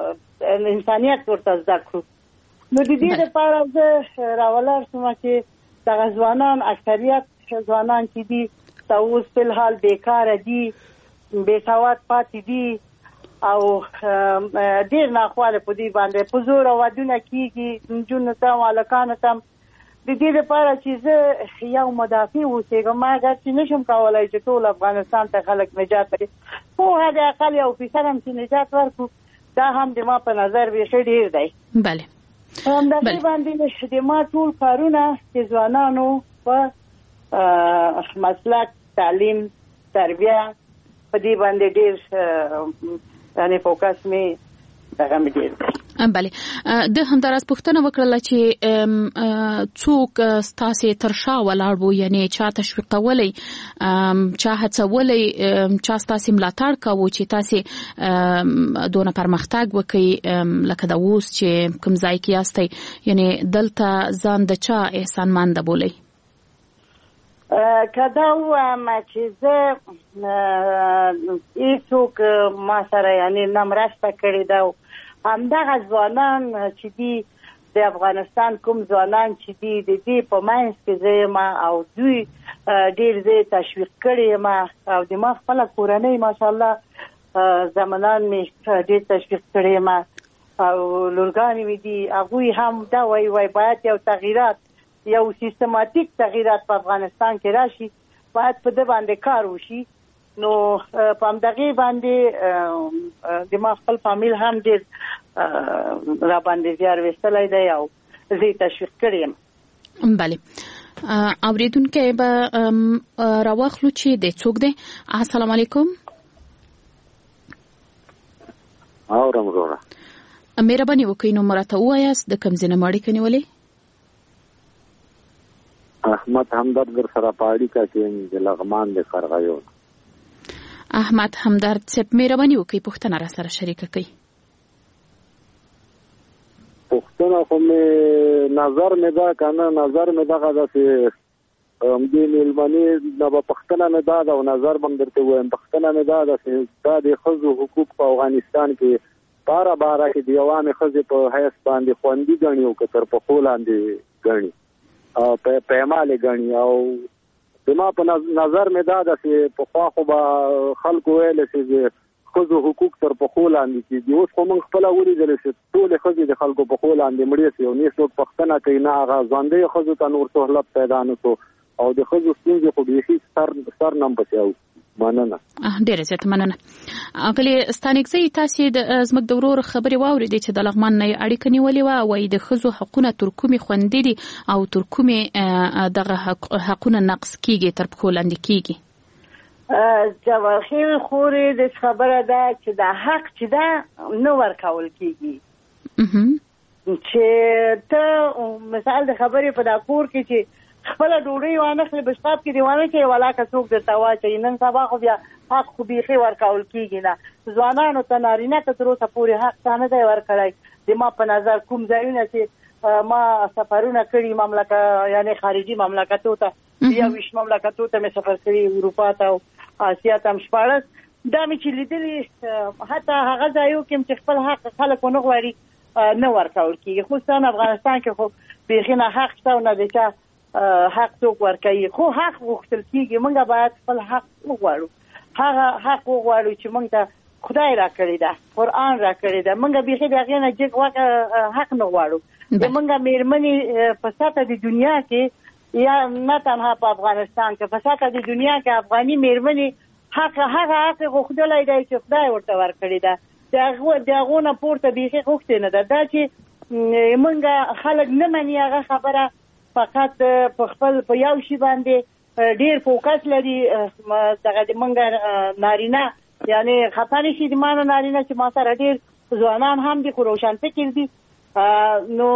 [SPEAKER 5] انسانیت ورته زده کړو. نو د دې لپاره زه راولاړ شوم چې دغه ځوانان اکثریت ځوانان چې دي دا اوس په الحال بیکاره دي بې سواد پاتې دي او ډېر ناخواله په دې باندې په زور ودونه کېږي نجونو ته او هلکانو ته د دې لپاره چې زه یو مدافع اوسېږم ما اګر چې نشم کولی چې ټول افغانستان ته خلک نجات ورکړي خو د اقل یو فیصد هم چې نجات ورکړو دا هم د ما په نظر بیخي ډېر دی.
[SPEAKER 4] بله
[SPEAKER 5] همدغې باندې د ما ټول کارونه چې ځوانانو په مسلک تعلیم تربیه په دې باندې ډېر یعنې فوکس مې دغه مې ډېر دی.
[SPEAKER 4] بله د همداراز پوښتنه وکړله چې څوک ستاسې تر شا ولاړ وو یعنې چا تشویقولی چا هڅولی چا ستاسې ملاتړ کوو چې تاسې دونه پرمختګ وکړئ لکه د اوس چې کوم ځای کې یاستئ یعنې دلته ځان د چا احسانمنده بولئ؟
[SPEAKER 5] که دا ووایم چې زه هېڅوک ما سره یعنې نه مرسته کړې ده همدغه ځوانان چې دي د افغانستان کوم ځوانان چې دي د دې په منځ کې زه یم او دوی ډېر زه تشویق کړی یم او د ما خپله کورنۍ ماشاءالله زامنان مې ډېر تشویق کړی یم او لورګانې مې دي هغوی هم دا وایي وایي باید یو تغییرات یو سیستماتیک تغییرات په افغانستان کې راشي باید په ده باندې کار وشي نو په همدغې باندې د ما خپل فامیل هم ډېر را باندې زیار ویستلی دی او زه یې تشویق کړی یم.
[SPEAKER 4] بله اورېدونکی به راواخلو چې دی څوک دی. السلام علیکم.
[SPEAKER 8] اورم وروره.
[SPEAKER 4] مهرباني وکړئ نوم راته ووایاست د کوم ځای نه مو اړیکه نیولې؟
[SPEAKER 8] احمد همدرد در سره په اړیکه کې یم د لغمان د قرغیو.
[SPEAKER 4] احمد همدرد صاحب مهرباني وکړئ پوښتنه را سره شریکه کړئ.
[SPEAKER 8] پوښتنه خو مې نظر مې دا که نه نظر مې دغه داسې همدې مېلمنې نه به پوښتنه مې دا ده او نظر به هم درته ووایم پوښتنه مې دا ده چې دا د ښځو حقوق په افغانستان کې باره باره کې د یوانې ښځې په حیث باندې خوندي ګڼي او که تر پښو لاندې ګڼي او پیمالې ګڼي او زما په نظر مې دا ده چې پخوا خو به خلکو ویلی چې ښځو حقوق تر پښو لاندې کېږي اوس خو موږ خپله ولیدلی چې ټولې ښځې د خلکو پښو لاندې مړې شي او نه څوک پوښتنه کوي نه هغه ژوندیو ښځو ته نور سهولت پیدا نه شو او د ښځو ستونزې خو بیخي سر سر نم پسې او مننه.
[SPEAKER 4] ډېره زیاته مننه. اغلې ستانکزی تاسې د زموږ د ورور خبرې واورېدې چې د لغمان نه یې اړیکه نیولې وه وایي د ښځو حقونه تر کومې خوندي دي او تر کومې دغه حقونه نقض کېږي تر پښو لاندې کېږي؟
[SPEAKER 5] جواهر خورې د خبره ده چې دا حق چې ده نه ورکول کېږي چې ته مثال د خبرې په دا کور کې چې خپله ډوډۍ وانخلې بشقاب کې دې وانه چې ولاکه څوک درته واچوي نن سبا خو بیا حق خو بیخي ورکول کېږي نه ځوانانو ته نارینه ته تر اوسه پورې حق تا نه دی ورکړی د ما په نظر کوم ځایونه چې ما سفرونه کړي مملکه یعنې خارجي مملکتو ته یا ویشت مملکتو ته مې سفر کړي اروپا ته او آسیا ته هم شپاړس دا مې چې لیدلي حتی هغه ځایو کې چې خپل حق خلک ونه غواړي نه ورکول کېږي خصوصا افغانستان کې خو بیخي نه حق شته او نه د چا حق څوک ورکوي خو حق غوښتل کېږي موږ باید خپل حق وغواړو هغه حق وغواړو چې موږ ته خدای را کړی ده قرآن را کړی ده موږ بیخي د هغې نه جګ حق نه غواړو د موږ مېرمنې په سطحه د دنیا کې یا نه تنها په افغانستان کې په سطحه د دنیا کې افغاني مېرمنې حق هغه حق غوښتلی دی چې خدای ورته ورکړی ده د هغو نه پورته بیخي غوښتې نه ده دا چې موږ خلک نه مني هغه خبره فقط په خپل په یو شي باندې ډیر فوکس لري دغه د منګه نارینه یعنی خطا نشي د مانو نارینه چې ما سره ډیر ځوانان هم دي خو روشن فکر دي نو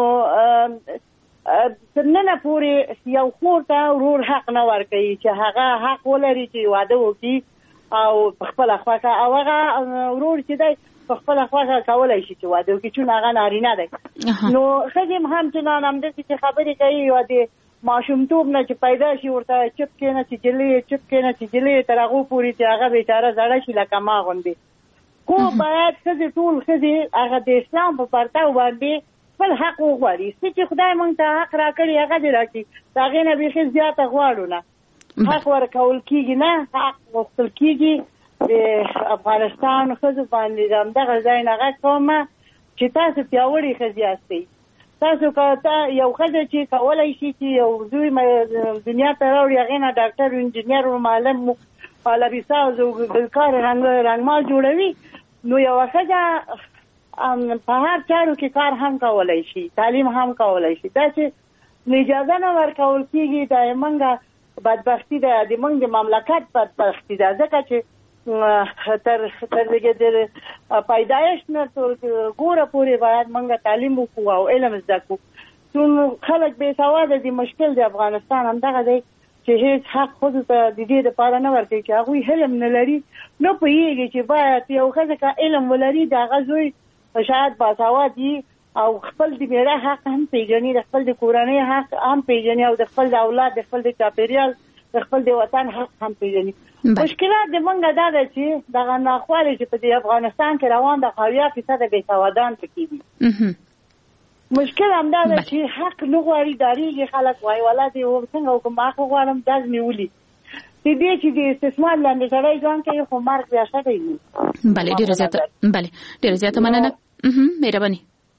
[SPEAKER 5] تر نن پورې یو خور ته ورور حق نه ورکوي چې هغه حق ولري چې واده وکړي او په خپله خوښه او هغه ورور چې دی په خپله خوښه کولی شي چې واده وکړي چون هغه نارینه دی نو ښځې هم همچنان همداسې چې خبرې کوي یا د ماشومتوب نه چې پیدا شي ورته چپ کېنه چې جلۍ چپ کېنه چې جلۍ تر هغو پورې چې هغه بېچاره زړه شي لکه ما غوندې خو باید ښځې ټول ښځې هغه د اسلام په پرتو باندې خپل حق وغواړي چې خدای مونږ ته حق راکړي هغه دې راکړي دا غینه به زیاته غواړو نه حق ورکول کیږي نه حق وختل کیږي د افغانستان خزو باندې دغه ځای نه کومه چې تاسو پیاوړي خزياستي تاسو کاته یو خزه چې کولای شي چې یو دوی دنیا ته راوړي هغه نه ډاکټر انجنیر او معلم لبیسا او ګلکار رنګ رنګمال جوړوي نو یو خزه په هر چارو کې کار هم کولای شي تعلیم هم کولای شي دا چې اجازه نه ورکول کیږي دا منګه بدبختی ده د منګ د مملکت بدبختی ده ځکه چې تر تر دغه د پیدایش نه تر ګوره پورې باید منګه تعلیم وکړو او علم زده کړو نو خلک به سواده دي مشکل د افغانستان هم دغه دی چې هیڅ حق خود ته د دې لپاره نه ورکړي چې هغه علم نه لري نو پوهیږي چې باید یو خزه علم ولري دا غوي شاید باسوادي او خپل د میرا حق هم پیژني د خپل د کورنۍ حق هم پیژني او د خپل د اولاد د خپل د چاپیریال د خپل د وطن حق هم پیژني مشکلات د مونږه دا ده چې دغه ناخوالې چې په افغانستان کې روان د خاویا فیصد به سوادان پکې دي مشکل هم دا ده چې حق نه غواړي داري خلک وای ولادي او څنګه کوم حق غواړم داز نیولي دې دې چې د استثمار لاندې سړی ځان کوي خو مرګ بیا شته دی
[SPEAKER 4] بله ډیره زیاته بله ډیره زیاته مننه مهرباني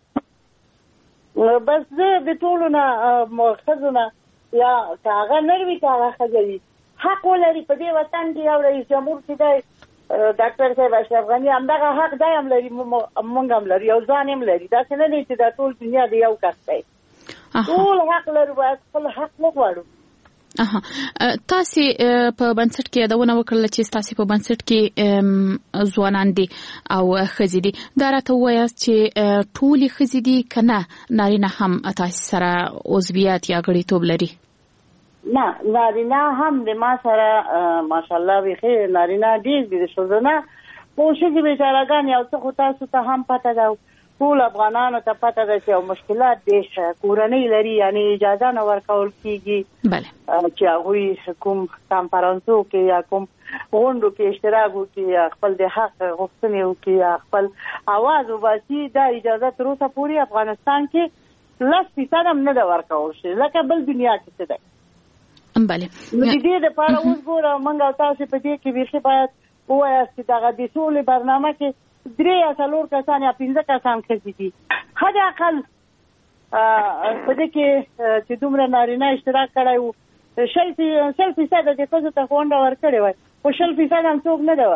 [SPEAKER 5] بس زه د ټولو نه مخزونه یا هغه نروي هغه خځلي حق ولري په دې وطن کې یو رئیس جمهور چې دی ډاکټر صاحب اشرف غنی همدغه حق دی هم لري مونږ هم لري او ځان هم لري دا څنګه دی چې دا ټول دنیا دی یو کس دی ټول حق لري باید خپل حق وغواړو
[SPEAKER 4] اها تاسو په بنسټ کې یادونه وکړل چې تاسو په بنسټ کې ځوانان دي او خزي دي دا راته وایي چې ټولي خزي دي کنه نارینه هم تاسو سره عضویت یا غړیتوب لري
[SPEAKER 5] نه نارینه هم د ما سره ماشاءالله ویخه نارینه دي د شوزنه خو چې بیچارهګان یو څه خو تاسو ته هم پته ده ټول افغانانو ته پته ده چې مشکلات دي کورنۍ لري یعنی اجازه نه ورکول کیږي
[SPEAKER 4] بله
[SPEAKER 5] چې هغه کوم کانفرنسو کې یا کوم غونډو کې اشتراک وکړي خپل د حق غوښتنې وکړي خپل आवाज وباسي دا اجازه تر اوسه پورې افغانستان کې لس فیصد هم نه ورکول شي لکه بل دنیا کې څه ده
[SPEAKER 4] بله
[SPEAKER 5] نو دې لپاره اوس ګوره موږ تاسو په دې کې بیخي باید وایي چې دغه د ټول برنامه کې درې یا څلور کسان یا پنځه کسان خزي دي حد اقل په دې کې چې دومره نارینه اشتراک کړی وو شل شل فیصد د ښځو ته غونډه ورکړې وای خو شل فیصد هم څوک نه ده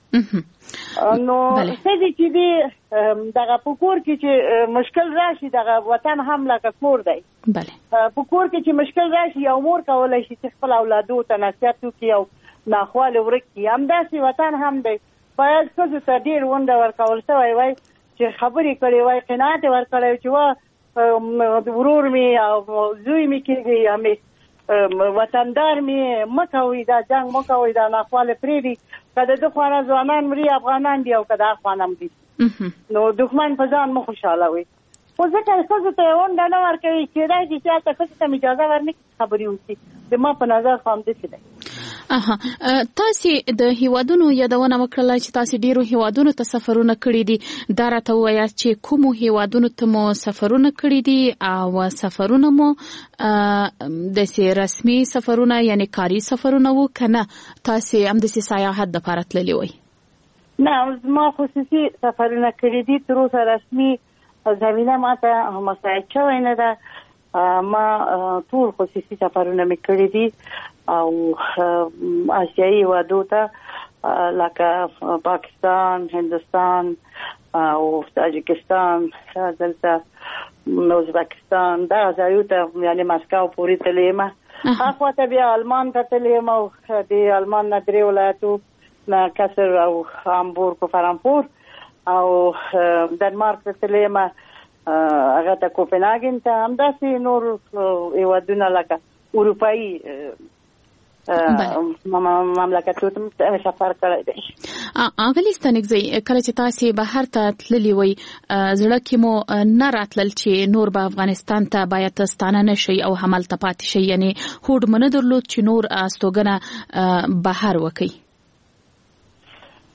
[SPEAKER 5] ورکړی نو ښځې چې دي دغه په کور کې چې مشکل راشي دغه وطن هم لکه کور دی
[SPEAKER 4] بله
[SPEAKER 5] په کور کې چې مشکل راشي یو مور کولی شي چې خپل اولادو ته نصیحت وکړي او ناخواله ورک کړي همداسې وطن هم دی باید ښځو ته ډېر ونډه ورکول شوی وای چې خبرې کړې وای قناعت یې ورکړی چې وا ورور مې او زوی مې کېږي یا مې وطندار مې مه کوئ دا جنګ مه کوئ دا ناخواله پرېږدي که د ده خوانه ځوانان مري افغانان دي او که د هغه خوانه مري نو دښمن په ځان مه خوشحالوئ خو ځکه ښځو ته یې ونډه نه ورکوي کېدای شي چې هلته ښځو ته اجازه ورنکړي خبرې وکړي د ما په نظر خو همداسې دی
[SPEAKER 4] اها تاسو د هیوادونو یادونه وکړه چې تاسو ډیرو هیوادونو ته سفرونه کړی دي دا راته وایي چې کوم هیوادونو ته مو سفرونه کړی دي او سفرونه مو د سي رسمي سفرونه یعنی کاری سفرونه وو کنه تاسو هم د سیاحت د لپاره تللی وای
[SPEAKER 5] نه ما خصوصي سفرونه کړی دي تر اوسه رسمي زمينه ماته مساعد شوی نه ده ما ټول خصوصي سفرونه مې کړی دي او آسیایي هیوادو ته لکه پاکستان هندوستان او تاجکستان دلته ازبکستان دا ځایو ته یعنی مسکو پورې تللی یم هغه ته بیا آلمان ته تللی یم او د آلمان نه درې ولایتو نه کسر او هامبورګ او فرانکفورت او ډنمارک ته تللی یم هغه ته کوپنهاګن ته همداسې نور هیوادونه لکه اروپایي مملکتونو ته سفر کړی دی
[SPEAKER 4] اغلی ستنګزي کله چې تاسو بهر ته تللی وي زړه کې مو نه راتلل چې نور به افغانستان ته باید ستانه نشي او حمل ته پاتې شي یعنی هوډ منه درلود چې نور استوګنه بهر وکي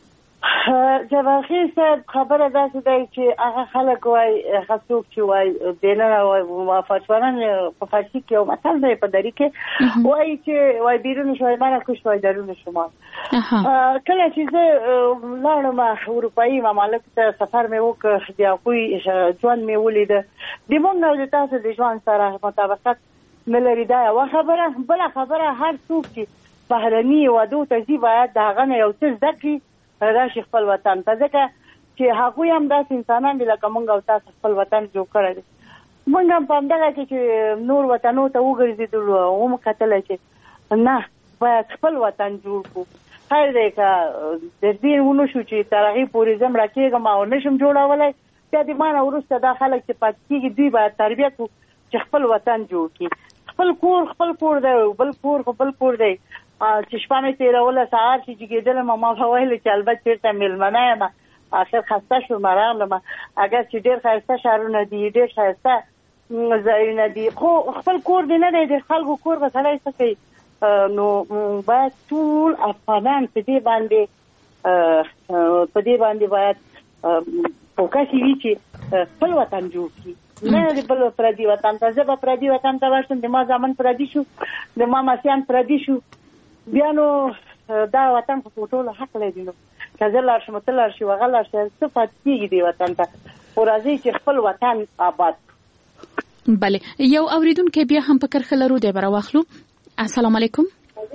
[SPEAKER 5] جواهر صاحب خبره داسې دی چې هغه خلک وای خاصوک چې وای دینه وای فتوانان په فارسی کې یو مثال دی په دری کې وای چې وای بیرون شوی مانه کوش وای درون شما کله چې زه لاړم اروپایي ممالک ته سفر مې وکړ د هغوی ژوند مې ولید د موږ د تاسو د ژوند سره مطابقت ملري دا یو خبره بل خبره هر څوک چې بهرني ودو ته ځي باید د هغه نه یو څه زده کړي راشي خپل وطن ته ځکه چې هغوی هم داسې انسانان دي لکه موږ او تاسو خپل وطن جوړ کړی دی موږ هم په همدغه کې چې نور وطنو ته وګرځېدلو او ومکتلی چې نه باید خپل وطن جوړ کړو خیر دی که د دې ونه شو چې تر هغې پورې زه مړه کېږم او نه شم جوړولی بیا د ما نه وروسته دا خلک چې پاتې کېږي دوی باید تربیه کړو چې خپل وطن جوړ کړي خپل کور خپل کور دی بل کور خو بل کور دی چې شپه مې تېروله سهار چې جګېدلم ما به ویل چې البته چېرته مېلمنه یم آخر خسته شوم راغلم اگر چې ډېر ښایسته ښارونه دي ډېر ښایسته ځایونه دي خو خپل کور دی نه دی د خلکو کور به سړی څه کوي نو باید ټول افغانان په دې باندې په دې باندې باید فوکس وي چې خپل وطن جوړ کړي نه د بل پردي وطن ته زه به پردي وطن ته ورشم د ما زامن پردي شو د ما ماسیان پردي شو بیا نو دا وطن په ټولو حق لري نو که زه لاړ شم ته لاړ شي هغه لاړ شي څه پاتې کېږي دې وطن ته خو راځئ چې خپل وطن آباد
[SPEAKER 4] بله یو اورېدونکی بیا هم په کرښه لرو دی به راواخلو السلام علیکم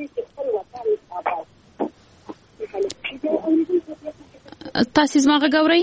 [SPEAKER 4] تاسې زما غږ اورئ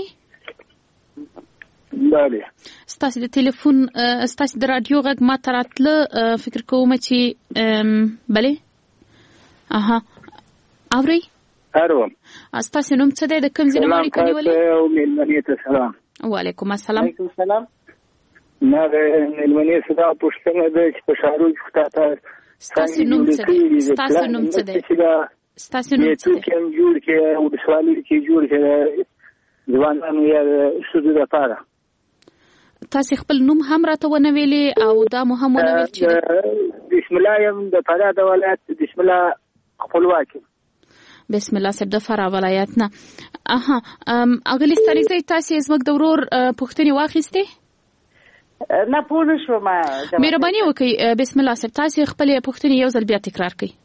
[SPEAKER 8] بله
[SPEAKER 4] ستاسې د تلیفون ستاسې د راډیو غږ ما ته راتله فکر کوم چې بله اها اورئ
[SPEAKER 8] اروم
[SPEAKER 4] ستاسې نوم څه دی د کوم ځای نه مو اړیکه نیولې
[SPEAKER 8] سلام تاسو مېلمنې ته سلام
[SPEAKER 4] وعلیکم السلام
[SPEAKER 5] وعلیکم السلام
[SPEAKER 8] نه د مېلمنې څه دا پوښتنه ده چې په ښارونو کې تاته
[SPEAKER 4] ستاسې نوم څه دی ستاسې نوم څه دی ستاسې نوم څه دی
[SPEAKER 8] چې کوم جوړ کې او د سوالو کې جوړ کې ځوانانو یا ښځو لپاره
[SPEAKER 4] تاسې خپل نوم هم راته ونه ویلې او دا مو هم ونه ویل چې
[SPEAKER 8] بسم الله یم د فراه د ولایت بسم الله خپلواکي
[SPEAKER 4] بسم الله صاحب د فراه ولایت نه اها اغلی ستړي تاسې زموږ د ورور پوښتنې واخیستې
[SPEAKER 5] نه پوه نه شوم
[SPEAKER 4] مهرباني وکړئ بسم الله صاحب تاسې خپلې پوښتنې یو ځل بیا تکرار کړئ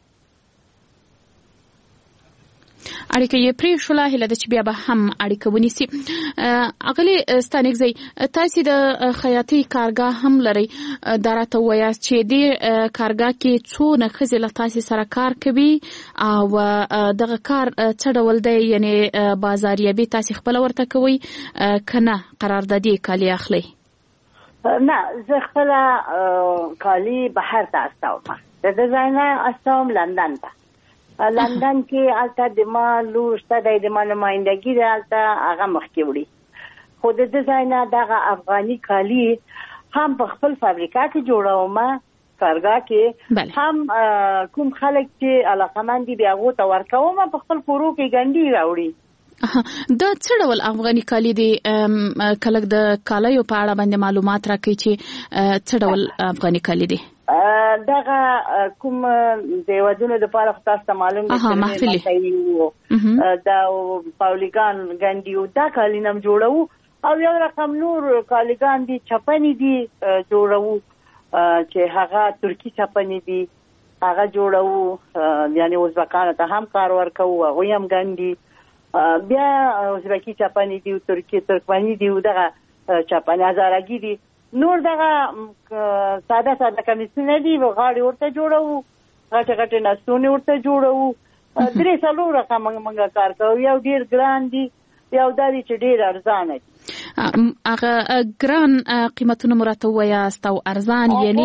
[SPEAKER 4] اړیکه یې پرېښوله هیله ده چې بیا به هم اړیکه ونیسي اغلی ستانکزی تاسې د خیاطۍ کارګاه هم لرئ دا راته ووایاست چې دې کارګاه کې څونه ښځې له تاسې سره کار کوي او دغه کار څه ډول دی یعنې بازاریابي تاسې خپله ورته کوئ که نه قراردادي کالي اخلئ
[SPEAKER 5] نه زه خپله کالي بهر ته استوم د ده ځای نه استوم لندن ته لندن کې هلته د ما لور شته دی د ما نمایندګي دی هلته هغه مخکې وړي خو د ده ځای نه دغه افغاني کالي هم په خپل فابریکه کې جوړوم کارګاه کې هم کوم خلک چې علاقمند دي د هغو ته ورکوم په خپل کورو کې ګنډي راوړي
[SPEAKER 4] دا څه ډول افغاني کالي دي که لږ د کالیو په اړه باندې معلومات راکړئ چې څه ډول افغاني کالي دي
[SPEAKER 5] دغه کوم د ودونو لپاره خو تاسو ته معلوم دي چې دا پاولیګان ګنډي دا کالي نم جوړو او یو رقم نور کالیګان دي چپنې دي جوړو چې هغه ترکی چپنې دي هغه جوړو یعنی ازبکانو ته هم کار ورکوو هغوی هم ګنډي بیا ازبکي چپنې دي ترکی ترکمني دي دغه چپنې هزارګي دي نور دغه ساده ساده کمیسونه دي غاړې ورته جوړو غټه غټه نستونه ورته جوړو درې څلور رقم موږ کار کوو یو ډیر ګران دي یو دا دی چې ډیر ارزانه دي
[SPEAKER 4] هغه ګران قیمتونه مو راته ووایاست او ارزان یعنی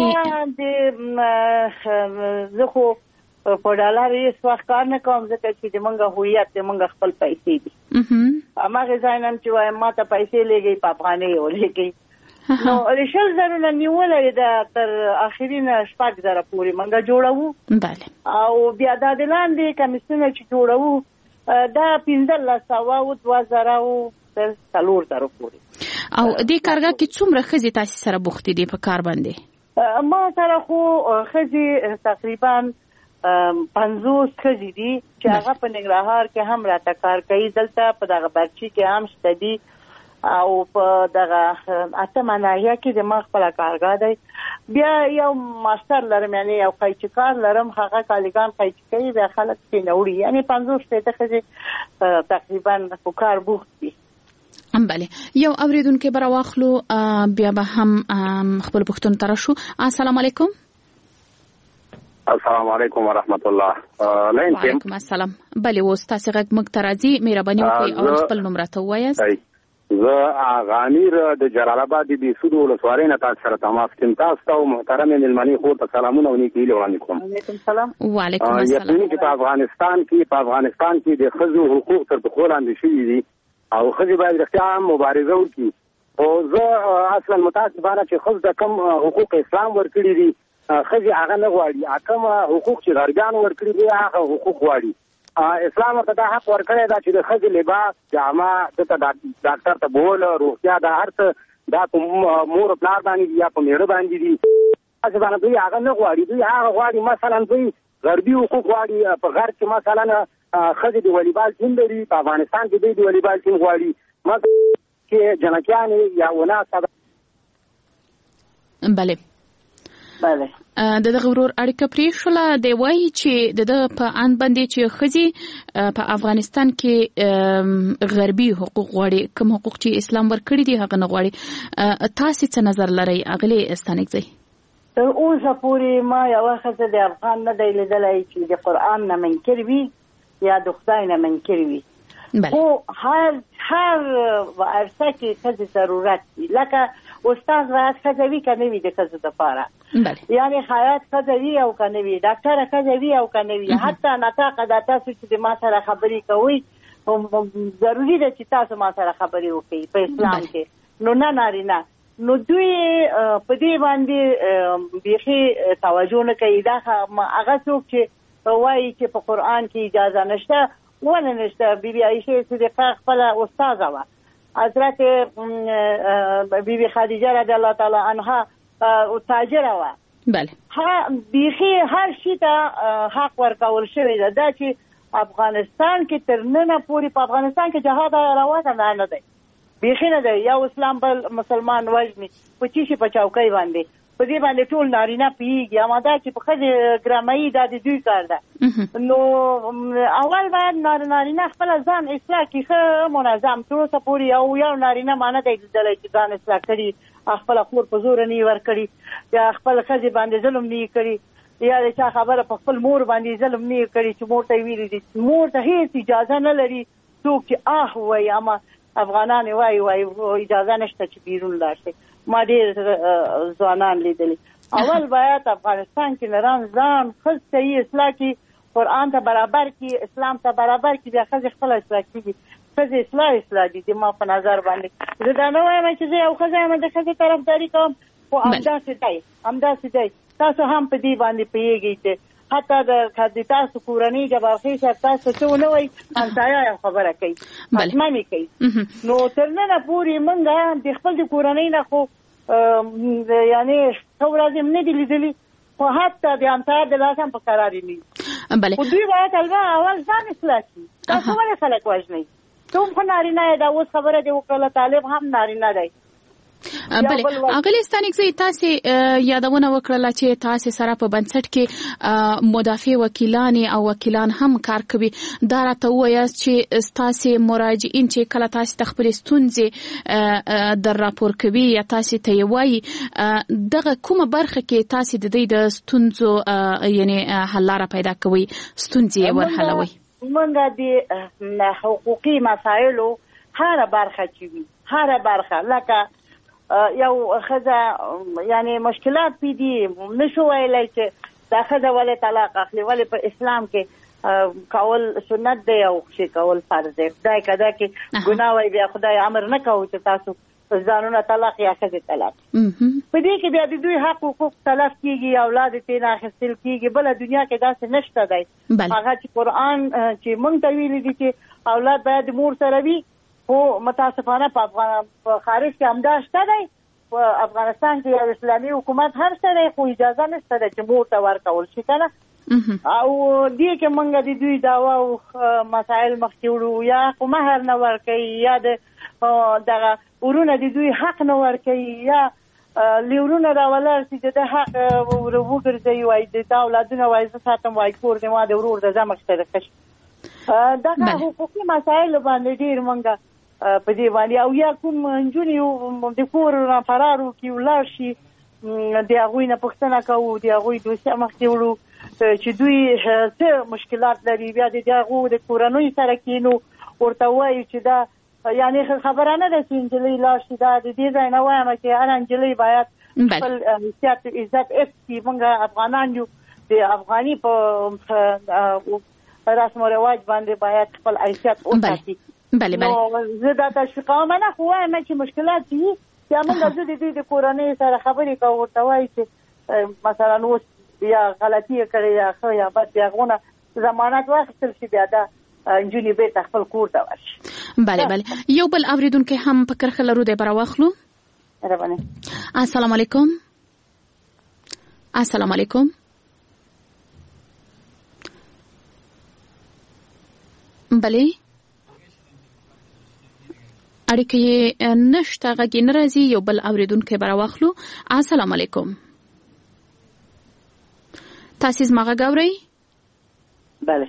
[SPEAKER 5] زه خو په ډالر هېڅ وخت کار نه کوم ځکه چې د موږ هویت د موږ خپل پیسې دي هماغې ځای نه چې وایم ما ته پیسې لېږئ په افغانۍ ولېږئ نو د شل زرو نه نیولې ده تر اخري نه شپږ زره پورې موږ جوړوو او بیا دا د لاندې کمیسونه چې جوړوو دا پنځلس سوه او دوه زره او تر څلور زرو پورې
[SPEAKER 4] او دې کارګاه کې څومره ښځې تاسې سره بوختې دي په کار باندې
[SPEAKER 5] ما سره خو ښځې تقریبا پنځوس ښځې دي چې هغه په ننګرهار کې هم راته کار کوي، دلته په دغه برچي کې هم شته دي او په دغه اتمه ناحیه کې د ما خپله کارګاه دی. بیا یو ماستر لرم، یعنی یو قیچکار لرم، هغه کالیګان قیچي کوي، بیا خلک پرې نه وړي. یعنی پنځوس شپېته ښځې تقریبا په کار بوخت دي.
[SPEAKER 4] بله، یو اوریدونکو به راواخلو، بیا به هم خپل پوښتنو ته راشو. السلام علیکم.
[SPEAKER 9] السلام علیکم ورحمت الله.
[SPEAKER 4] وعلیکم السلام. بله، اوس تاسو غږ موږ ته راځي، مهرباني وکړئ او خپل نوم راته ووایاست.
[SPEAKER 9] زه غامیر د جلال آباد د سود ولسوالۍ نه تاسو سره تماس کوم. تاسو ته محترم مېلمنې خو ته سلامونه او نیکي وړاندې کوم.
[SPEAKER 5] وعلیکم السلام.
[SPEAKER 4] وعلیکم السلام.
[SPEAKER 9] یقیني چې په افغانستان کې په افغانستان کې د ښځو حقوق تر پښو لاندې شوي دي او ښځې باید رښتیا هم مبارزه وکړي. خو زه اصلا متاسفانه چې ښځو ته کوم حقوق اسلام ورکړي دي ښځې هغه نه غواړي، کوم حقوق چې غربیانو ورکړي دي هغه حقوق غواړي. اسلام ورته دا حق ورکړی دا چې د ښځې لباس، جامه، دته ډاکټر ته بول، روغتیا، دا هر څه دا په مور او پلار باندې دي یا په میړه باندې دي. داسې باندې دوی هغه نه غواړي. دوی هغه غواړي مثلا دوی غربي حقوق غواړي. په غرب کې مثلا ښځې د والیبال ټیم لري، په افغانستان کې دوی د والیبال ټیم غواړي. مثلا کې جنکیانې یا وناسه.
[SPEAKER 4] بله
[SPEAKER 5] بله
[SPEAKER 4] د دغه ورور اړیکه پرې شوله. دی وایي چې د ده په اند باندې چې ښځې په افغانستان کې غربي حقوق غواړي، کوم حقوق چې اسلام ورکړي دي هغه نه غواړي. تاسې څه نظر لرئ اغلې استانکزی؟
[SPEAKER 5] تر اوسه پورې ما یوه ښځه د افغان نه دی لیدلی چې د قرآن نه منکر وي یا د خدای نه منکر وي. خو هر هر عرصه کې ښځې ضرورت دي. لکه استاد باید ښځه وي که نه وي د ښځو دپاره، یعنې خیاط ښځه وي او که نه وي، ډاکټره ښځه وي او که نه وي، حتی نطاقه دا تاسو چې د ما سره خبرې کوئ ضروري ده چې تاسو ما سره خبرې وکړئ په اسلام کې. نو نه نارینه، نو دوی په دې باندې بیخي توجه نه کوي. دا هغه څوک چې وایي چې په قرآن کې اجازه نشته، ولې نشته؟ بیبي عایشه صدیقه خپله استاذه وه، حضرت بیبي خدیجه رضی الله تعالی عنها تاجره وه.
[SPEAKER 4] بله،
[SPEAKER 5] بیخي هر شي ته حق ورکول شوی ده. دا چې افغانستان کې تر ننه پورې په افغانستان کې جهاد روانه نه دی، بیخي نه دی. یو اسلام بل مسلمان وژني په چی شي، په چوکۍ باندې، په دې باندې ټول نارینه پیږي. اما دا چې په ښځې ګرامایي دا د دوی کار ده. نو اول باید نارینه خپل ځان اصلاح کړي، ښه منظم. تر اوسه پورې یو یو نارینه ما نه دی لیدلی چې ځان اصلاح کړي، خپله خور په زوره نه یې ورکړي یا خپل ښځې باندې ظلم نه یې کړي یا د چا خبره په خپل مور باندې ظلم نه یې کړي چې مور ته یې ویلي دي. مور ته هېڅ اجازه نه لري څوک چې آه وایي. اما افغانان وایي وایي اجازه نشته چې بیرون لاړ شي. ما ډېر ځوانان لیدلي. اول باید افغانستان کې نران ځان ښځې صحیح اصلاح کړي، قرآن ته برابر کړي، اسلام ته برابر کړي، بیا ښځې خپله اصلاح کېږي. ښځې اصلاح اصلاح دي د ما په نظر باندې. زه دا نه وایم چې زه یو ښځه یم د ښځې طرفداري کوم، خو همداسې دی همداسې دی. تاسو هم په دې باندې پوهېږئ چې حتی د تاسو کورنۍ جوابخي سره تاسو څه ونه وایي، همسایه یو خبره کوي، حتما یې کوي. نو تر ننه پورې موږ د خپل د کورنۍ نه خو یعنې ښه ورځ هم نه دي لیدلي، خو حتی د همسایه د لاس هم په قرار یې نه وي. خو دوی باید اول ځان اصلاح کړي. تاسو ولې خلک وژنئ؟ ته هم خو نارینه یې، دا اوس خبره دې وکړله، طالب هم نارینه دی.
[SPEAKER 4] بله، اغلې استانکزی تاسې یادونه وکړله چې تاسې سره په بنسټ کې مدافع وکیلان او وکیلان هم کار کوي. دا راته ووایاست چې ستاسې مراجعین چې کله تاسې ته خپلې ستونزې در راپور کوي یا تاسې ته یې وایي، دغه کومه برخه کې تاسې د دوی د ستونزو یعنې حل لاره پیدا کوئ، ستونزې یې ورحلوئ؟
[SPEAKER 5] موږ د حقوقي مسایلو هره برخه چې وي، هره برخه، لکه یو ښځه یعنې مشکلات پیدي نشو ویلی چې دا ښځه ولې طلاق اخلي، ولې په اسلام کې کول سنت دی او چې کول فرض دی. خدای کده کې ګناه وایي، بیا خدای امر نه کوي چې تاسو ځانونه طلاق یا ښځې طلاق. په دې کې بیا د دوی حق حقوق تلف کېږي، اولاد یې ترې نه اخیستل کېږي. بله دنیا کې داسې نشته دی. هغه چې قرآن چې موږ ته ویلي دي چې اولاد باید مور سره وي، خو متاسفانه په خارج کې همدا شته دی. په افغانستان کې یو اسلامي حکومت هر څه دی، خو اجازه نشته ده چې مور ته ورکول شي که نه. او دې کې موږ د دوی دعوا او مسائل مخکې وړو یا خو مهر نه ورکوي یا د دغه ورونه د دوی حق نه ورکوي یا لیورونه راولر چې د حق وګرځي وای د اولادونه وای زه ساتم وای کور دې ما د ورور د زمک سره کښ دغه حقوقي مسائل باندې ډېر موږ په دې باندې او یا کوم نجونې د کور نه فرارو کې ولاړ شي د هغوی نه پوښتنه کوو د هغوی دوسیه مخکې وړو چې دوی څه مشکلات لري بیا د هغو د کورنۍ سره کینو ورته وایو چې دا یعنې خبره نه ده چې نجلۍ لاړ شي دا د دې ځای نه وایم چې هره نجلۍ باید خپل حیثیت عزت اخلي موږ افغانان یو د افغاني په رسم و رواج باندې باید خپل حیثیت وساتي
[SPEAKER 4] بله بله
[SPEAKER 5] زه دا تشویقومه نه خو وایم چې مشکلات دي چې موږ زه د دې د کورنۍ سره خبرې کوو ورته وایي چې مثلا اوس یا غلطي یې کړې یا ښه یا بد د هغونه ضمانت واخیستل شي بیا دا نجونې بېرته خپل کور ته ورشي
[SPEAKER 4] بله بله یو بل اورېدونکی هم په کرښه لرو دی به راواخلو السلام علیکم السلام علیکم بله اړیکه یې نشته غږ یې نه راځي یو بل اورېدونکی به راواخلو السلام علیکم تاسې زما غږ اورئ
[SPEAKER 5] بله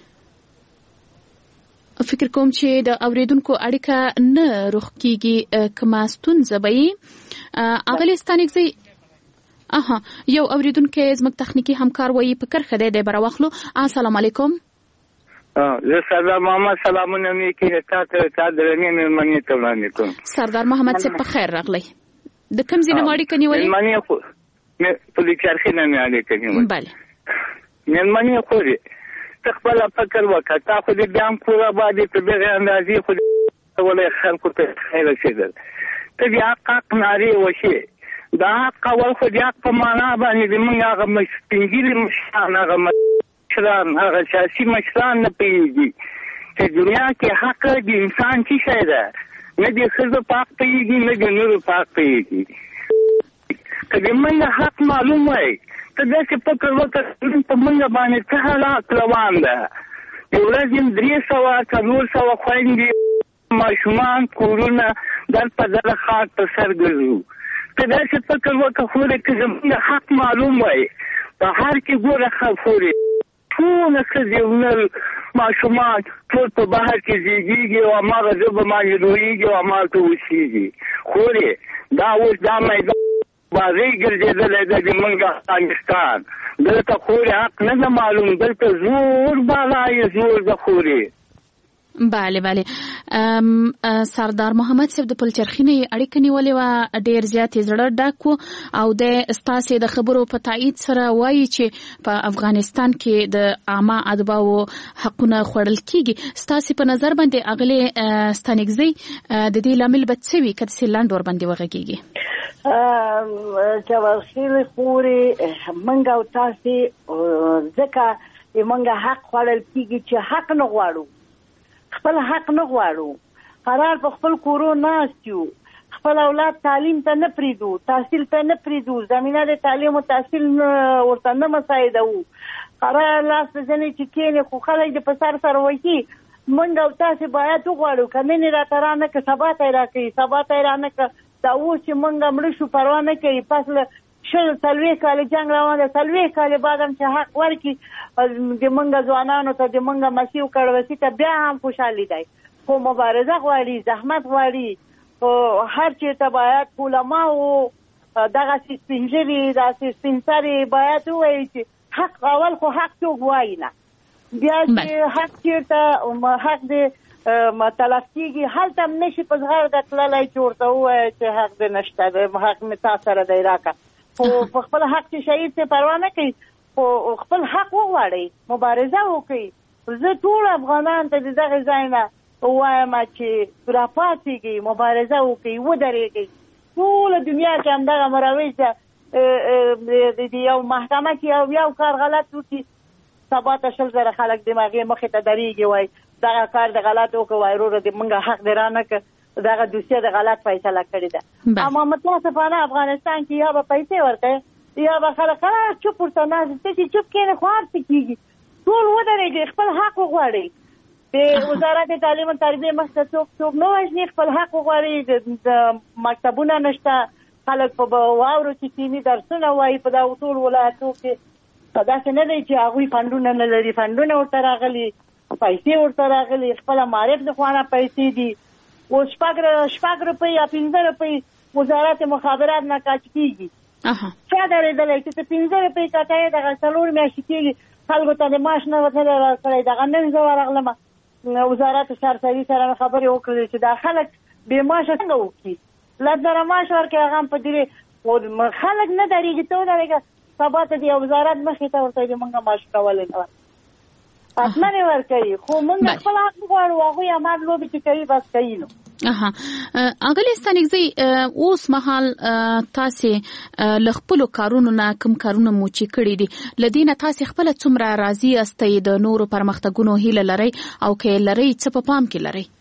[SPEAKER 4] فکر کوم چې د اورېدونکو اړیکه نه روغ کېږي کومه ستونزه به یې اغلې ستانکزی اها یو اورېدونکی زموږ تخنیکي همکار وایي په کرښه دی دی به راواخلو السلام علیکم
[SPEAKER 10] زه سردار محمد سلامونه مې کې تا ته تا درنې مېلمنې ته وړاندې کوم
[SPEAKER 4] سردار محمد صاحب په خیر راغلی د کوم ځای نه مو اړیکه نیولې
[SPEAKER 10] مېلمنې خو په لیکارخې نه مې اړیکه نیولې
[SPEAKER 4] بله
[SPEAKER 10] مېلمنې خو دې ته خپله فکر وکړه تا خو دې بیا هم کور باندې په دغې اندازې خو دې ولی خلکو ته خیر رسېدل ته د حق حق نارې وشې د حق اول خو د حق په معنا باندې زموږ هغه سپین ږیري مشران هغه مشران هغه سیاسي مشران نه پوهېږي چې دنیا کې حق د انسان څه شی ده نه د ښځو په حق پوهېږي نه د نورو په حق پوهېږي که د موږ حق معلوم وای ته داسې فکر وکړه په موږ باندې څه حالات روان ده د ورځې درې سوه څلور سوه خویندې ماشومان کورونه در په دغه خاک په سر ګرځو ته داسې فکر وکړه خورې که زموږ حق معلوم وای په هر کې ګوره خورې ټول ښځې ماشومان ټول په بهر کې زیږېږي او هماغه ژبه باندې لویېږي او همالته اوسېږي خورې دا اوس دا میدان بازۍ ګرځېدلی ده د موږ افغانستان دلته خورې حق نه ده معلوم دلته زور بالا یې زور ده خورې
[SPEAKER 4] بله بله سردار محمد صاحب د پلچرخي نه اړیکه نیولې وه ډېر زیات یې زړه ډک و او د ستاسې د خبرو په تایید سره وایي چې په افغانستان کې د عامه ادباو حقونه خوړل کیږي ستاسې په نظر باندې اغلې ستانکزی د دې لامل به څه وي که داسې لنډ ور باندې وغږېږي
[SPEAKER 5] چاورخیلې خورې موږ او تاسې ځکه موږ حق خوړل کیږي چې حق نه غواړو خپل حق نه غواړو قرار په خپل کورو ناست یو خپل اولاد تعلیم ته نه پریدو تحصیل ته نه پریدو زمینه د تعلیم او تحصیل ورته نه مساعده وو قرار لاس په ځنې چې کېنې خو خلک د په سر سره وایي موږ او تاسې باید وغواړو که نن یې راته رانه که سبا ته یې راکوي سبا ته یې رانه که دا اوس چې موږ مړه شو پروا نه کوي پس له شل څلوېښت کاله جنګ روان دی څلوېښت کاله بعد هم چې حق ورکړي د موږ ځوانانو ته د موږ مسیح کړوسي ته بیا هم خوشحالي دی خو مبارزه غواړي زحمت غواړي خو هر چېرته باید علماو دغسې سپین ژبې داسې سپین سرې باید ووایي چې حق اول خو حق څوک وایي نه بیا چې حق چېرته حق د تلف کېږي هلته هم نشي په زغرده تللی چې ورته ووایه چې حق دې نشته دی حق مې تا سره دی راکړه خو په خپل حق چې شهید ته پروا نه کوي خو خپل حق وغواړئ مبارزه وکړئ زه ټول افغانان ته د دغه ځای نه وایم چې راپاڅېږئ مبارزه وکړئ ودرېږئ ټوله دنیا کې همدغه مروج ده د یو محکمه کې یو یو کار غلط وکړي سبا ته شل زره خلک د هغې مخې ته درېږي وایي دغه کار د غلط وکړه وایي وروره د موږ حق دې رانه کړه دغه دوسیه د غلط فیصله کړې ده اما متاسفانه افغانستان کې یا به پیسې ورکوي یا به خلک چوپ ورته ناست ته چې چوپ کېنې خو هر څه کېږي ټول ودرېږي خپل حق وغواړئ د وزارت تعلیم او تربیه مخته څوک څوک نه وژني خپل حق وغواړئ د مکتبونه نشته خلک په واورو کې کښېني درسونه وایي په دغو ټول ولایتو کې داسې نه دی چې هغوی فنډونه نه لري فنډونه ورته راغلي پیسې ورته راغلي خپله معارف د خوا نه پیسې دي اوس شپږ شپږ روپۍ یا پنځه روپۍ وزارت مخابرات نه کاچ کېږي چا درېدلی چې ته پنځه روپۍ کاټوې دغه څلور میاشتې کېږي خلکو ته د معاش نه ورته راکړی دغه نن زه ورغلمه وزارت سرسري سره خبرې وکړلې چې دا خلک بې معاشه څنګه وکړي لږ زره معاش ورکړي هغه هم په درې خلک نه درېږي ته ودرېږه سبا ته د یو وزارت مخې ته ورته وایي موږ معاش کولی نه حتما یې ورکوي خو موږ خپل حق غواړو هغوی هماغه لوبې چې کوي بس کوي نو
[SPEAKER 4] اغلی ستانګزی اوس مهال تاسې له خپلو کارونو نه کوم کارونه مو چې کړي دي له دې نه تاسې خپله څومره راضي یاستئ د نورو پرمختګونو هیله لرئ او که یې لرئ څه په پام کې لرئ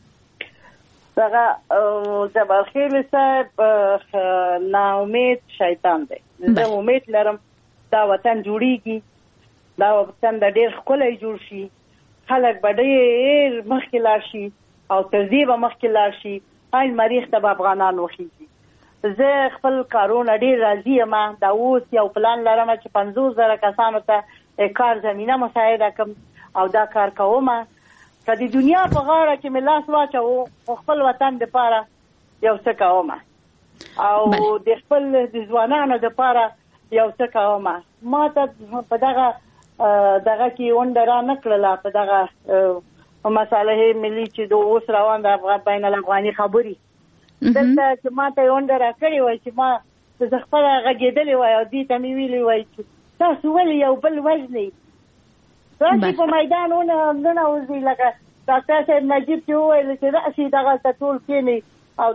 [SPEAKER 5] دغه جبارخیل صاحب ناامید شیطان دی زه امید لرم دا وطن جوړیږي دا وطن د ډېر ښکلی جوړ شي خلک به ډېر مخکې لاړ شي او تر دې به مخکې لاړ شي هاي مریخ ته به افغانان وخیږي زه خپل کارونه ډېر راضي یم دا اوس یو پلان لرم چې پنځوس زره کسانو ته کار زمینه مساعده کړم او دا کار کوم که د دنیا په غاړه کې مې لاس واچوو خپل وطن دپاره یو څه کوم او د خپل د ځوانانو دپاره یو څه کوم ما ته په دغه دغه کې ونډه را نه کړله په دغه مساله ملي چې د اوس روان د افغان بین الافغاني خبرې دلته چې ما ته یې ونډه را کړې وای چې ما زه خپله غږېدلې وای او دې ته مې ویلي وای چې تاسو ولې یو بل وژنئ راشي په میدان ننوځئ لکه ډاکټر صاحب نجیب چې وویل چې راشي دغلته ټول کښېنئ او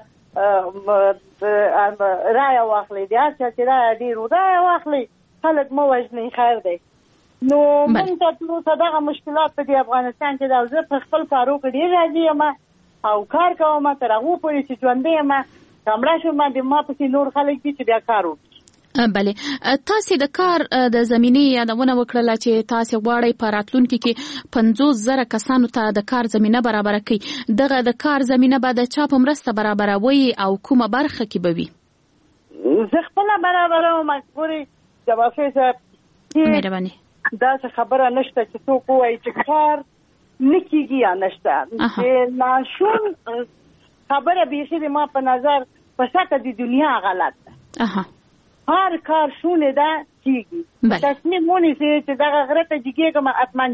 [SPEAKER 5] دلته رایه واخلئ د هر چا چې رایه ډېر رایه واخلئ خلک مه وژنئ خیر دی نو موږ ته تر اوسه دغه مشکلات په دې افغانستان کې دا زه په خپل کارو کې ډېر راضي یم او کار کوم تر هغو پورې چې ژوندی یم که مړه شم د ما پسې نور خلک دي چې بیا کار وکړي
[SPEAKER 4] بله تاسې د کار د زمینې یادونه وکړله چې تاسې غواړئ په راتلونکي کې پنځوس زره کسانو ته د کار زمینه برابره کړئ دغه د کار زمینه به د چا په مرسته برابروئ او کومه برخه کې به وي
[SPEAKER 5] زه خپله برابروم پورې جوابخیل صاحب
[SPEAKER 4] مهرباني
[SPEAKER 5] داسې خبره نشته چې څوک ووایي چې کار نه کېږي یا نشته د ناشون خبره بیخي د ما په نظر په سطح د دنیا غلط ده هر کار شونه ده کېږي تصمیم ونیسئ چې دغه غره ته جګېږم حتما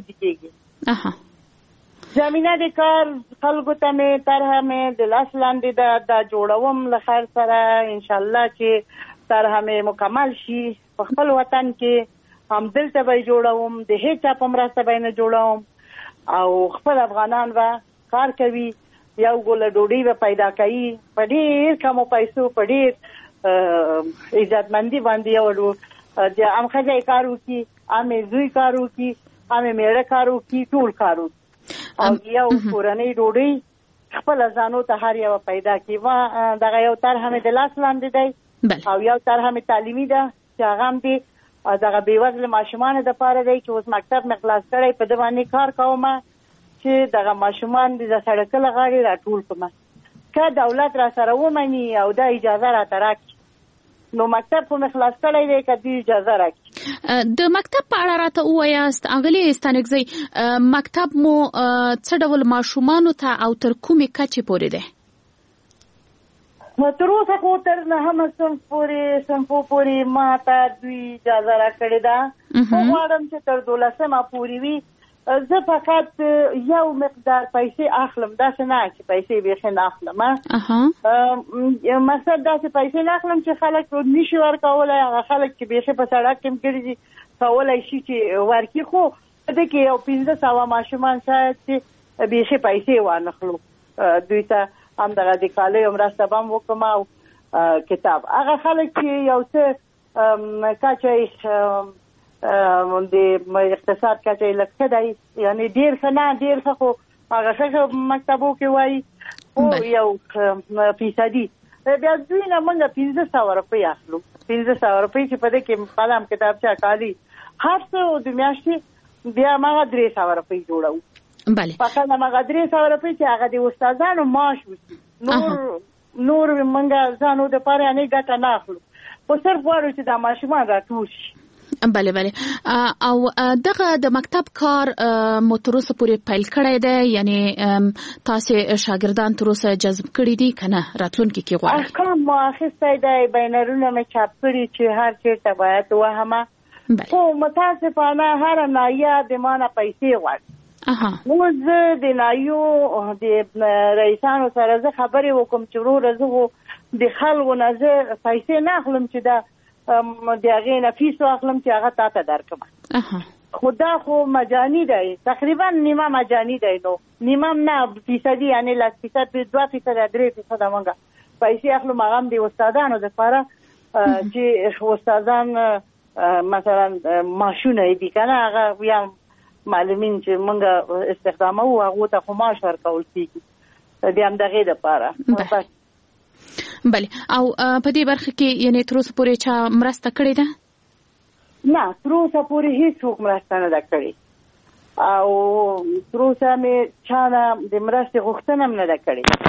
[SPEAKER 5] جګېږي زمینه د کار خلکو ته مې طرحه مې د لاس لاندې ده دا جوړوم له خیر سره انشاءالله چې طرحه مې مکمل شي په خپل وطن کې هم دلته به یې جوړوم د هېچا په مرسته به یې نه جوړوم او خپل افغانان به کار کوي یو ګوله ډوډۍ به پیدا کوي په ډېر کمو پیسو په ډېر عزتمندي باندې یو هم ښځه یې کار وکړي هم یې زوی کار وکړي هم یې مېړه کار وکړي ټول کار وکړي او یو کورنۍ ډوډۍ خپله ځانو ته هر یوه پیدا کړي ما دغه یو طرحه مې د لاس لاندې دی او یو طرحه مې تعلیمي ده چې هغه هم دې دغه بېوزله ماشومانو دپاره دی چې اوس مکتب مې خلاص کړی په ده باندې کار کوم چې دغه ماشومان د سړکه له غاړې راټول کړم که دولت را سره ومني او دا اجازه راته راکړي نو مکتب خو مې خلاص کړی دی که دوی اجازه راکړي
[SPEAKER 4] د مکتب په اړه راته ووایاست اغلې ستانکزی مکتب مو څه ډول ماشومانو ته او تر کومې کچې پورې دی
[SPEAKER 5] تر اوسه خو تر نهمه صنف پورې صنفو پورې ما ته دوی اجازه راکړې ده خو غواړم چې تر دولسمه پورې وي زه فقط یو مقدار پیسې اخلم داسې نه چې پیسې بیخي نه اخلم مقصد داسې پیسې نه اخلم چې خلک نشي ورکولی هغه خلک چې بیخي په سړک کې ګرځي کولی شي چې ورکړي خو په دې کې یو پنځه سوه ماشومان شاید چې بیخي پیسې وانخلو دوی ته هم دغه د کالیو مرسته به هم وکړم او کتاب هغه خلک چې یو څه کچه د اقتصاد کچه یې لږ ښه دی یعنې ډېر ښه نه ډېر ښه خو هغه ښه مکتبو کې وایي خو یو فیصدي بیا دوی نه موږ پنځه سوه روپۍ اخلو پنځه سوه روپۍ چې په دې کې قلم کتابچه کالي هر څه د میاشتې بیا موږ درې سوه روپۍ جوړو
[SPEAKER 4] بله
[SPEAKER 5] فقط موږ درې سوه روپۍ چې هغه د استادانو معاش وشي نور نور موږ ځانو دپاره یعنې ګټه نه اخلو خو صرف غواړو چې دا ماشومان راټول شي.
[SPEAKER 4] بله بله او دغه د مکتب کار مو تر اوسه پورې پیل کړی دی یعنی تاسې شاګردان تر اوسه جذب کړي دي که نه راتلونکي کې غواړئ؟
[SPEAKER 5] احکام مو اخیستی دی بینرونه مې چاپ کړي چې هر چېرته باید ووهمه خو متاسفانه هره ناحیه د ما نه پیسې غواړي. نو زه د ناحیو د رئیسانو سره زه خبرې وکړم چې وروره زه د خلکو نه زه پیسې نه اخلم چې دا د هغې نه فیس واخلم چې هغه تا ته درکړم خو دا خو مجاني دی تقریبا نیمه مجاني دی نو نیمه هم نه فیصدي یعنې لس فیصد دوه فیصده درې فیصده موږ پیسې اخلو هغه هم د استادانو دپاره چې استادان مثلا معاشونه یې دي که نه هغه یا معلمین چې موږ استخداموو هغو ته خو معاش ورکول کېږي د همدغې دپاره.
[SPEAKER 4] بله او په دې برخه کې یعنې تر اوسه پورې چا مرسته کړې ده؟
[SPEAKER 5] نه تر اوسه پورې هېڅوک مرسته نه ده کړې او تر اوسه مې چا نه د مرستې غوښتنه هم نه ده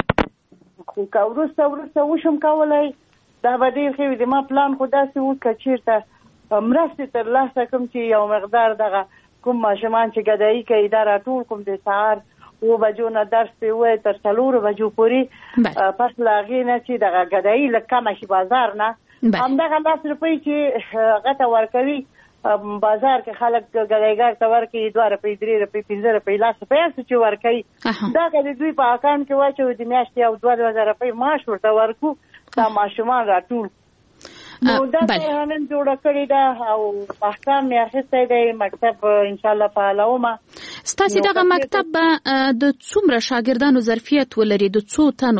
[SPEAKER 5] کړې خو که وروسته وروسته وشم کولی دا به ډېر ښه وي. د ما پلان خو داسې و که چېرته مرستې ترلاسه کړم چې یو مقدار دغه کوم ماشومان چې ګدایي کوي دا راټول کړم د سهار اوه بجو نه درس پې ووایي تر څلورو بجو پورې پس له هغې نه چې دغه ګدایي لږ کمه شي بازار نه همدغه لس روپۍ چې هغه ته ورکوي بازار کې خلک ګدایګر ته ورکوي دوه روپۍ درې روپۍ پنځه روپۍ لس روپۍ هر څه چې ورکوي دا که د دوی په اکاونټ کې واچوي د میاشتې یو دوه دوه زره روپۍ معاش ورته ورکو دا ماشومان راټول نو دا نن جوړه کړې ده او احکام مې اخیستی دی مکتب انشاءالله فعالومه.
[SPEAKER 4] ستاسې دغه مکتب به د څومره شاګردانو ظرفیت ولري د څو تنو؟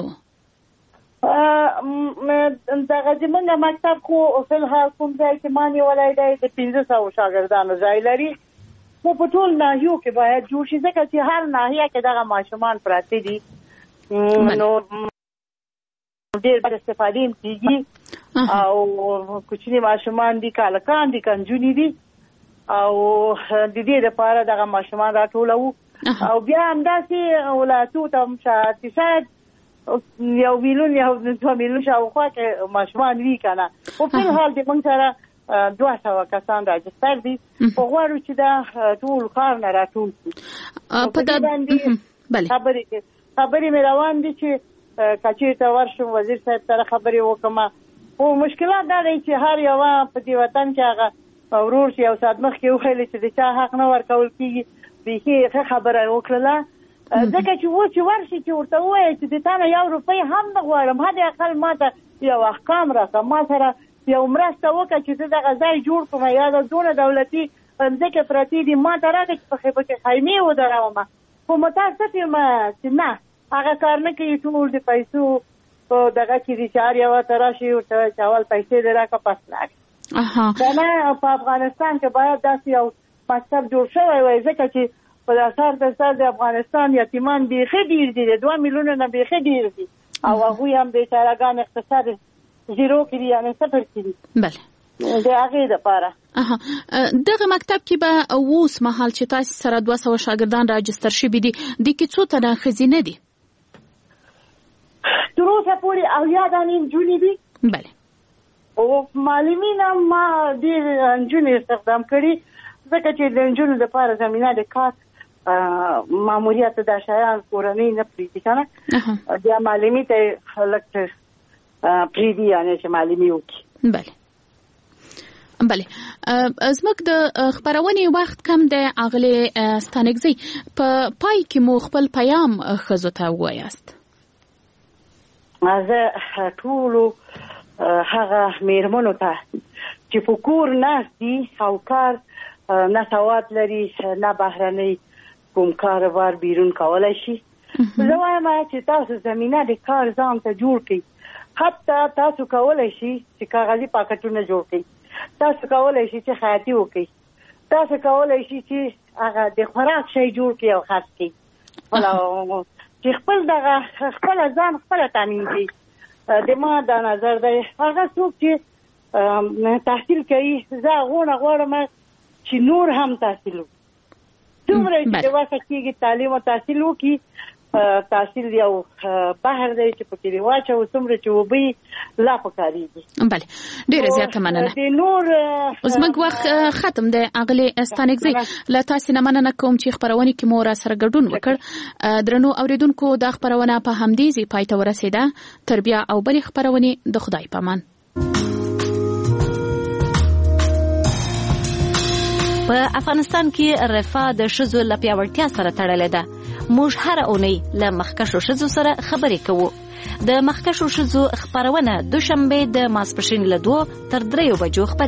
[SPEAKER 5] دغه زموږ مکتب خو فلحال کوم ځای کې ما نیولی دی د پنځه سوو شاګردانو ځای لري خو په ټول ناحیو کې باید جوړ شي ځکه چې هر ناحیه کې دغه ماشومان پراته دي نو ډېر باید استفادې هم کېږي او کوچني ماشومان دي کالکان دي کنجونې دي او د دې لپاره دغه ماشومان راټولوو او بیا همداسې ولایتو ته هم چې شاید یو میلیون یا دوه میلیون شاوخوا کې ماشومان وي که نه خو فلحال د موږ سره دوه سوه کسان راجستر دي خو غواړو چې دا ټول ښار نه راټول شي. په دې باندې خبرې خبرې مې روان دي چې که چېرته ورشم وزیر صاحب سره خبرې وکړم خو مشکلات دا دی چې هر یوه په دې وطن کې هغه ورور چې یو ساعت مخکې وښیلی چې د چا حق نه ورکول کېږي بیخي ښه خبره وکړله ځکه چې و چې ورشي چې ورته ووایه چې د تا نه یو روپۍ هم نه غواړم حد اقل ما ته یو احکام راکړه ما سره یو مرسته وکړه چې زه دغه ځای جوړ کړم یا د دونه دولتي مځکې پرتې دي ما ته راکړه چې په پکې خیمې ودرومه خو متاسف یم چې نه هغه کار نه کوي ټول د پیسو په دغه کې دي چې هر یوه ته راشي ورته وایي چې اول پیسې دې راکړه پس لاړې که نه په افغانستان کې باید داسې یو مکتب جوړ شوی وای ځکه چې په دا سر تر سر د افغانستان یتیمان بیخي ډېر دي د دوه میلیونه نه بیخي ډېر دي او هغوی هم بیچارهګان اقتصاد زیرو کې دي یعنې صفر کې دي
[SPEAKER 4] بله
[SPEAKER 5] د هغې دپاره.
[SPEAKER 4] دغه مکتب کې به اوس مهال چې تاسې سره دوه سوه شاګردان راجستر شوي دي دې کې څو تنه ښځینه دي؟
[SPEAKER 5] تر اوسه پورې اویا دانې نجونې دي.
[SPEAKER 4] بله
[SPEAKER 5] او معلمین هم ما ډېر نجونې استخدام کړي ځکه چې د نجونو دپاره زمینه د کار ماموریت د شیان کورنۍ نه پرېږدي که نه بیا معلمي ته لږ پرېږدي یعنې چې معلمي وکړي.
[SPEAKER 4] بله بله زموږ د خپرونې وخت کم دی اغلې ستانکزۍ په پای کې مو خپل پیام ښځو ته ووایاست؟
[SPEAKER 5] زه ټولو هغه مېرمنو ته چې په کور ناست دي او کار نه سواد لري نه بهرنۍ کوم کاروبار بیرون کولی شي زه وایم چې تاسو زمینه د کار ځان ته جوړ کړئ حتی تاسو کولی شي چې کاغذي پاکټونه جوړ کړئ تاسو کولی شي چې خیاطي وکړئ تاسو کولی شي چې هغه د خوراک شی جوړ کړئ او خرڅ کړئ چې خپل دغه خپله ځان خپله تامین کړئ د ما دا نظر دی هغه څوک چې تحصیل کوي زه غوړه غواړم چې نور هم تحصیل وکړي څومره چې د وسه کېږي تعلیم او تحصیل وکړي تحصیل یو بهر دی چې پکې دی واچو څومره چې وبي لا پکاريږي
[SPEAKER 4] بله ډیره زیاته مننه
[SPEAKER 5] د نور
[SPEAKER 4] اوس موږ وخت ختم دی اغلی استانګزي له تاسو نه مننه کوم چې خبرونه کې مو را سره ګډون وکړ درنو اوریدونکو دا خبرونه په همدې ځای پای ته ورسېده تر بیا او بل خبرونه د خدای پامان
[SPEAKER 11] په افغانستان کې رفاه د ښځو له پیاوړتیا سره تړلې ده. موږ هره اونۍ له مخکښو ښځو سره خبرې کوو. د مخکښو ښځو خبرونه دوشنبه د ماسپښین له دوه تر دریو بجو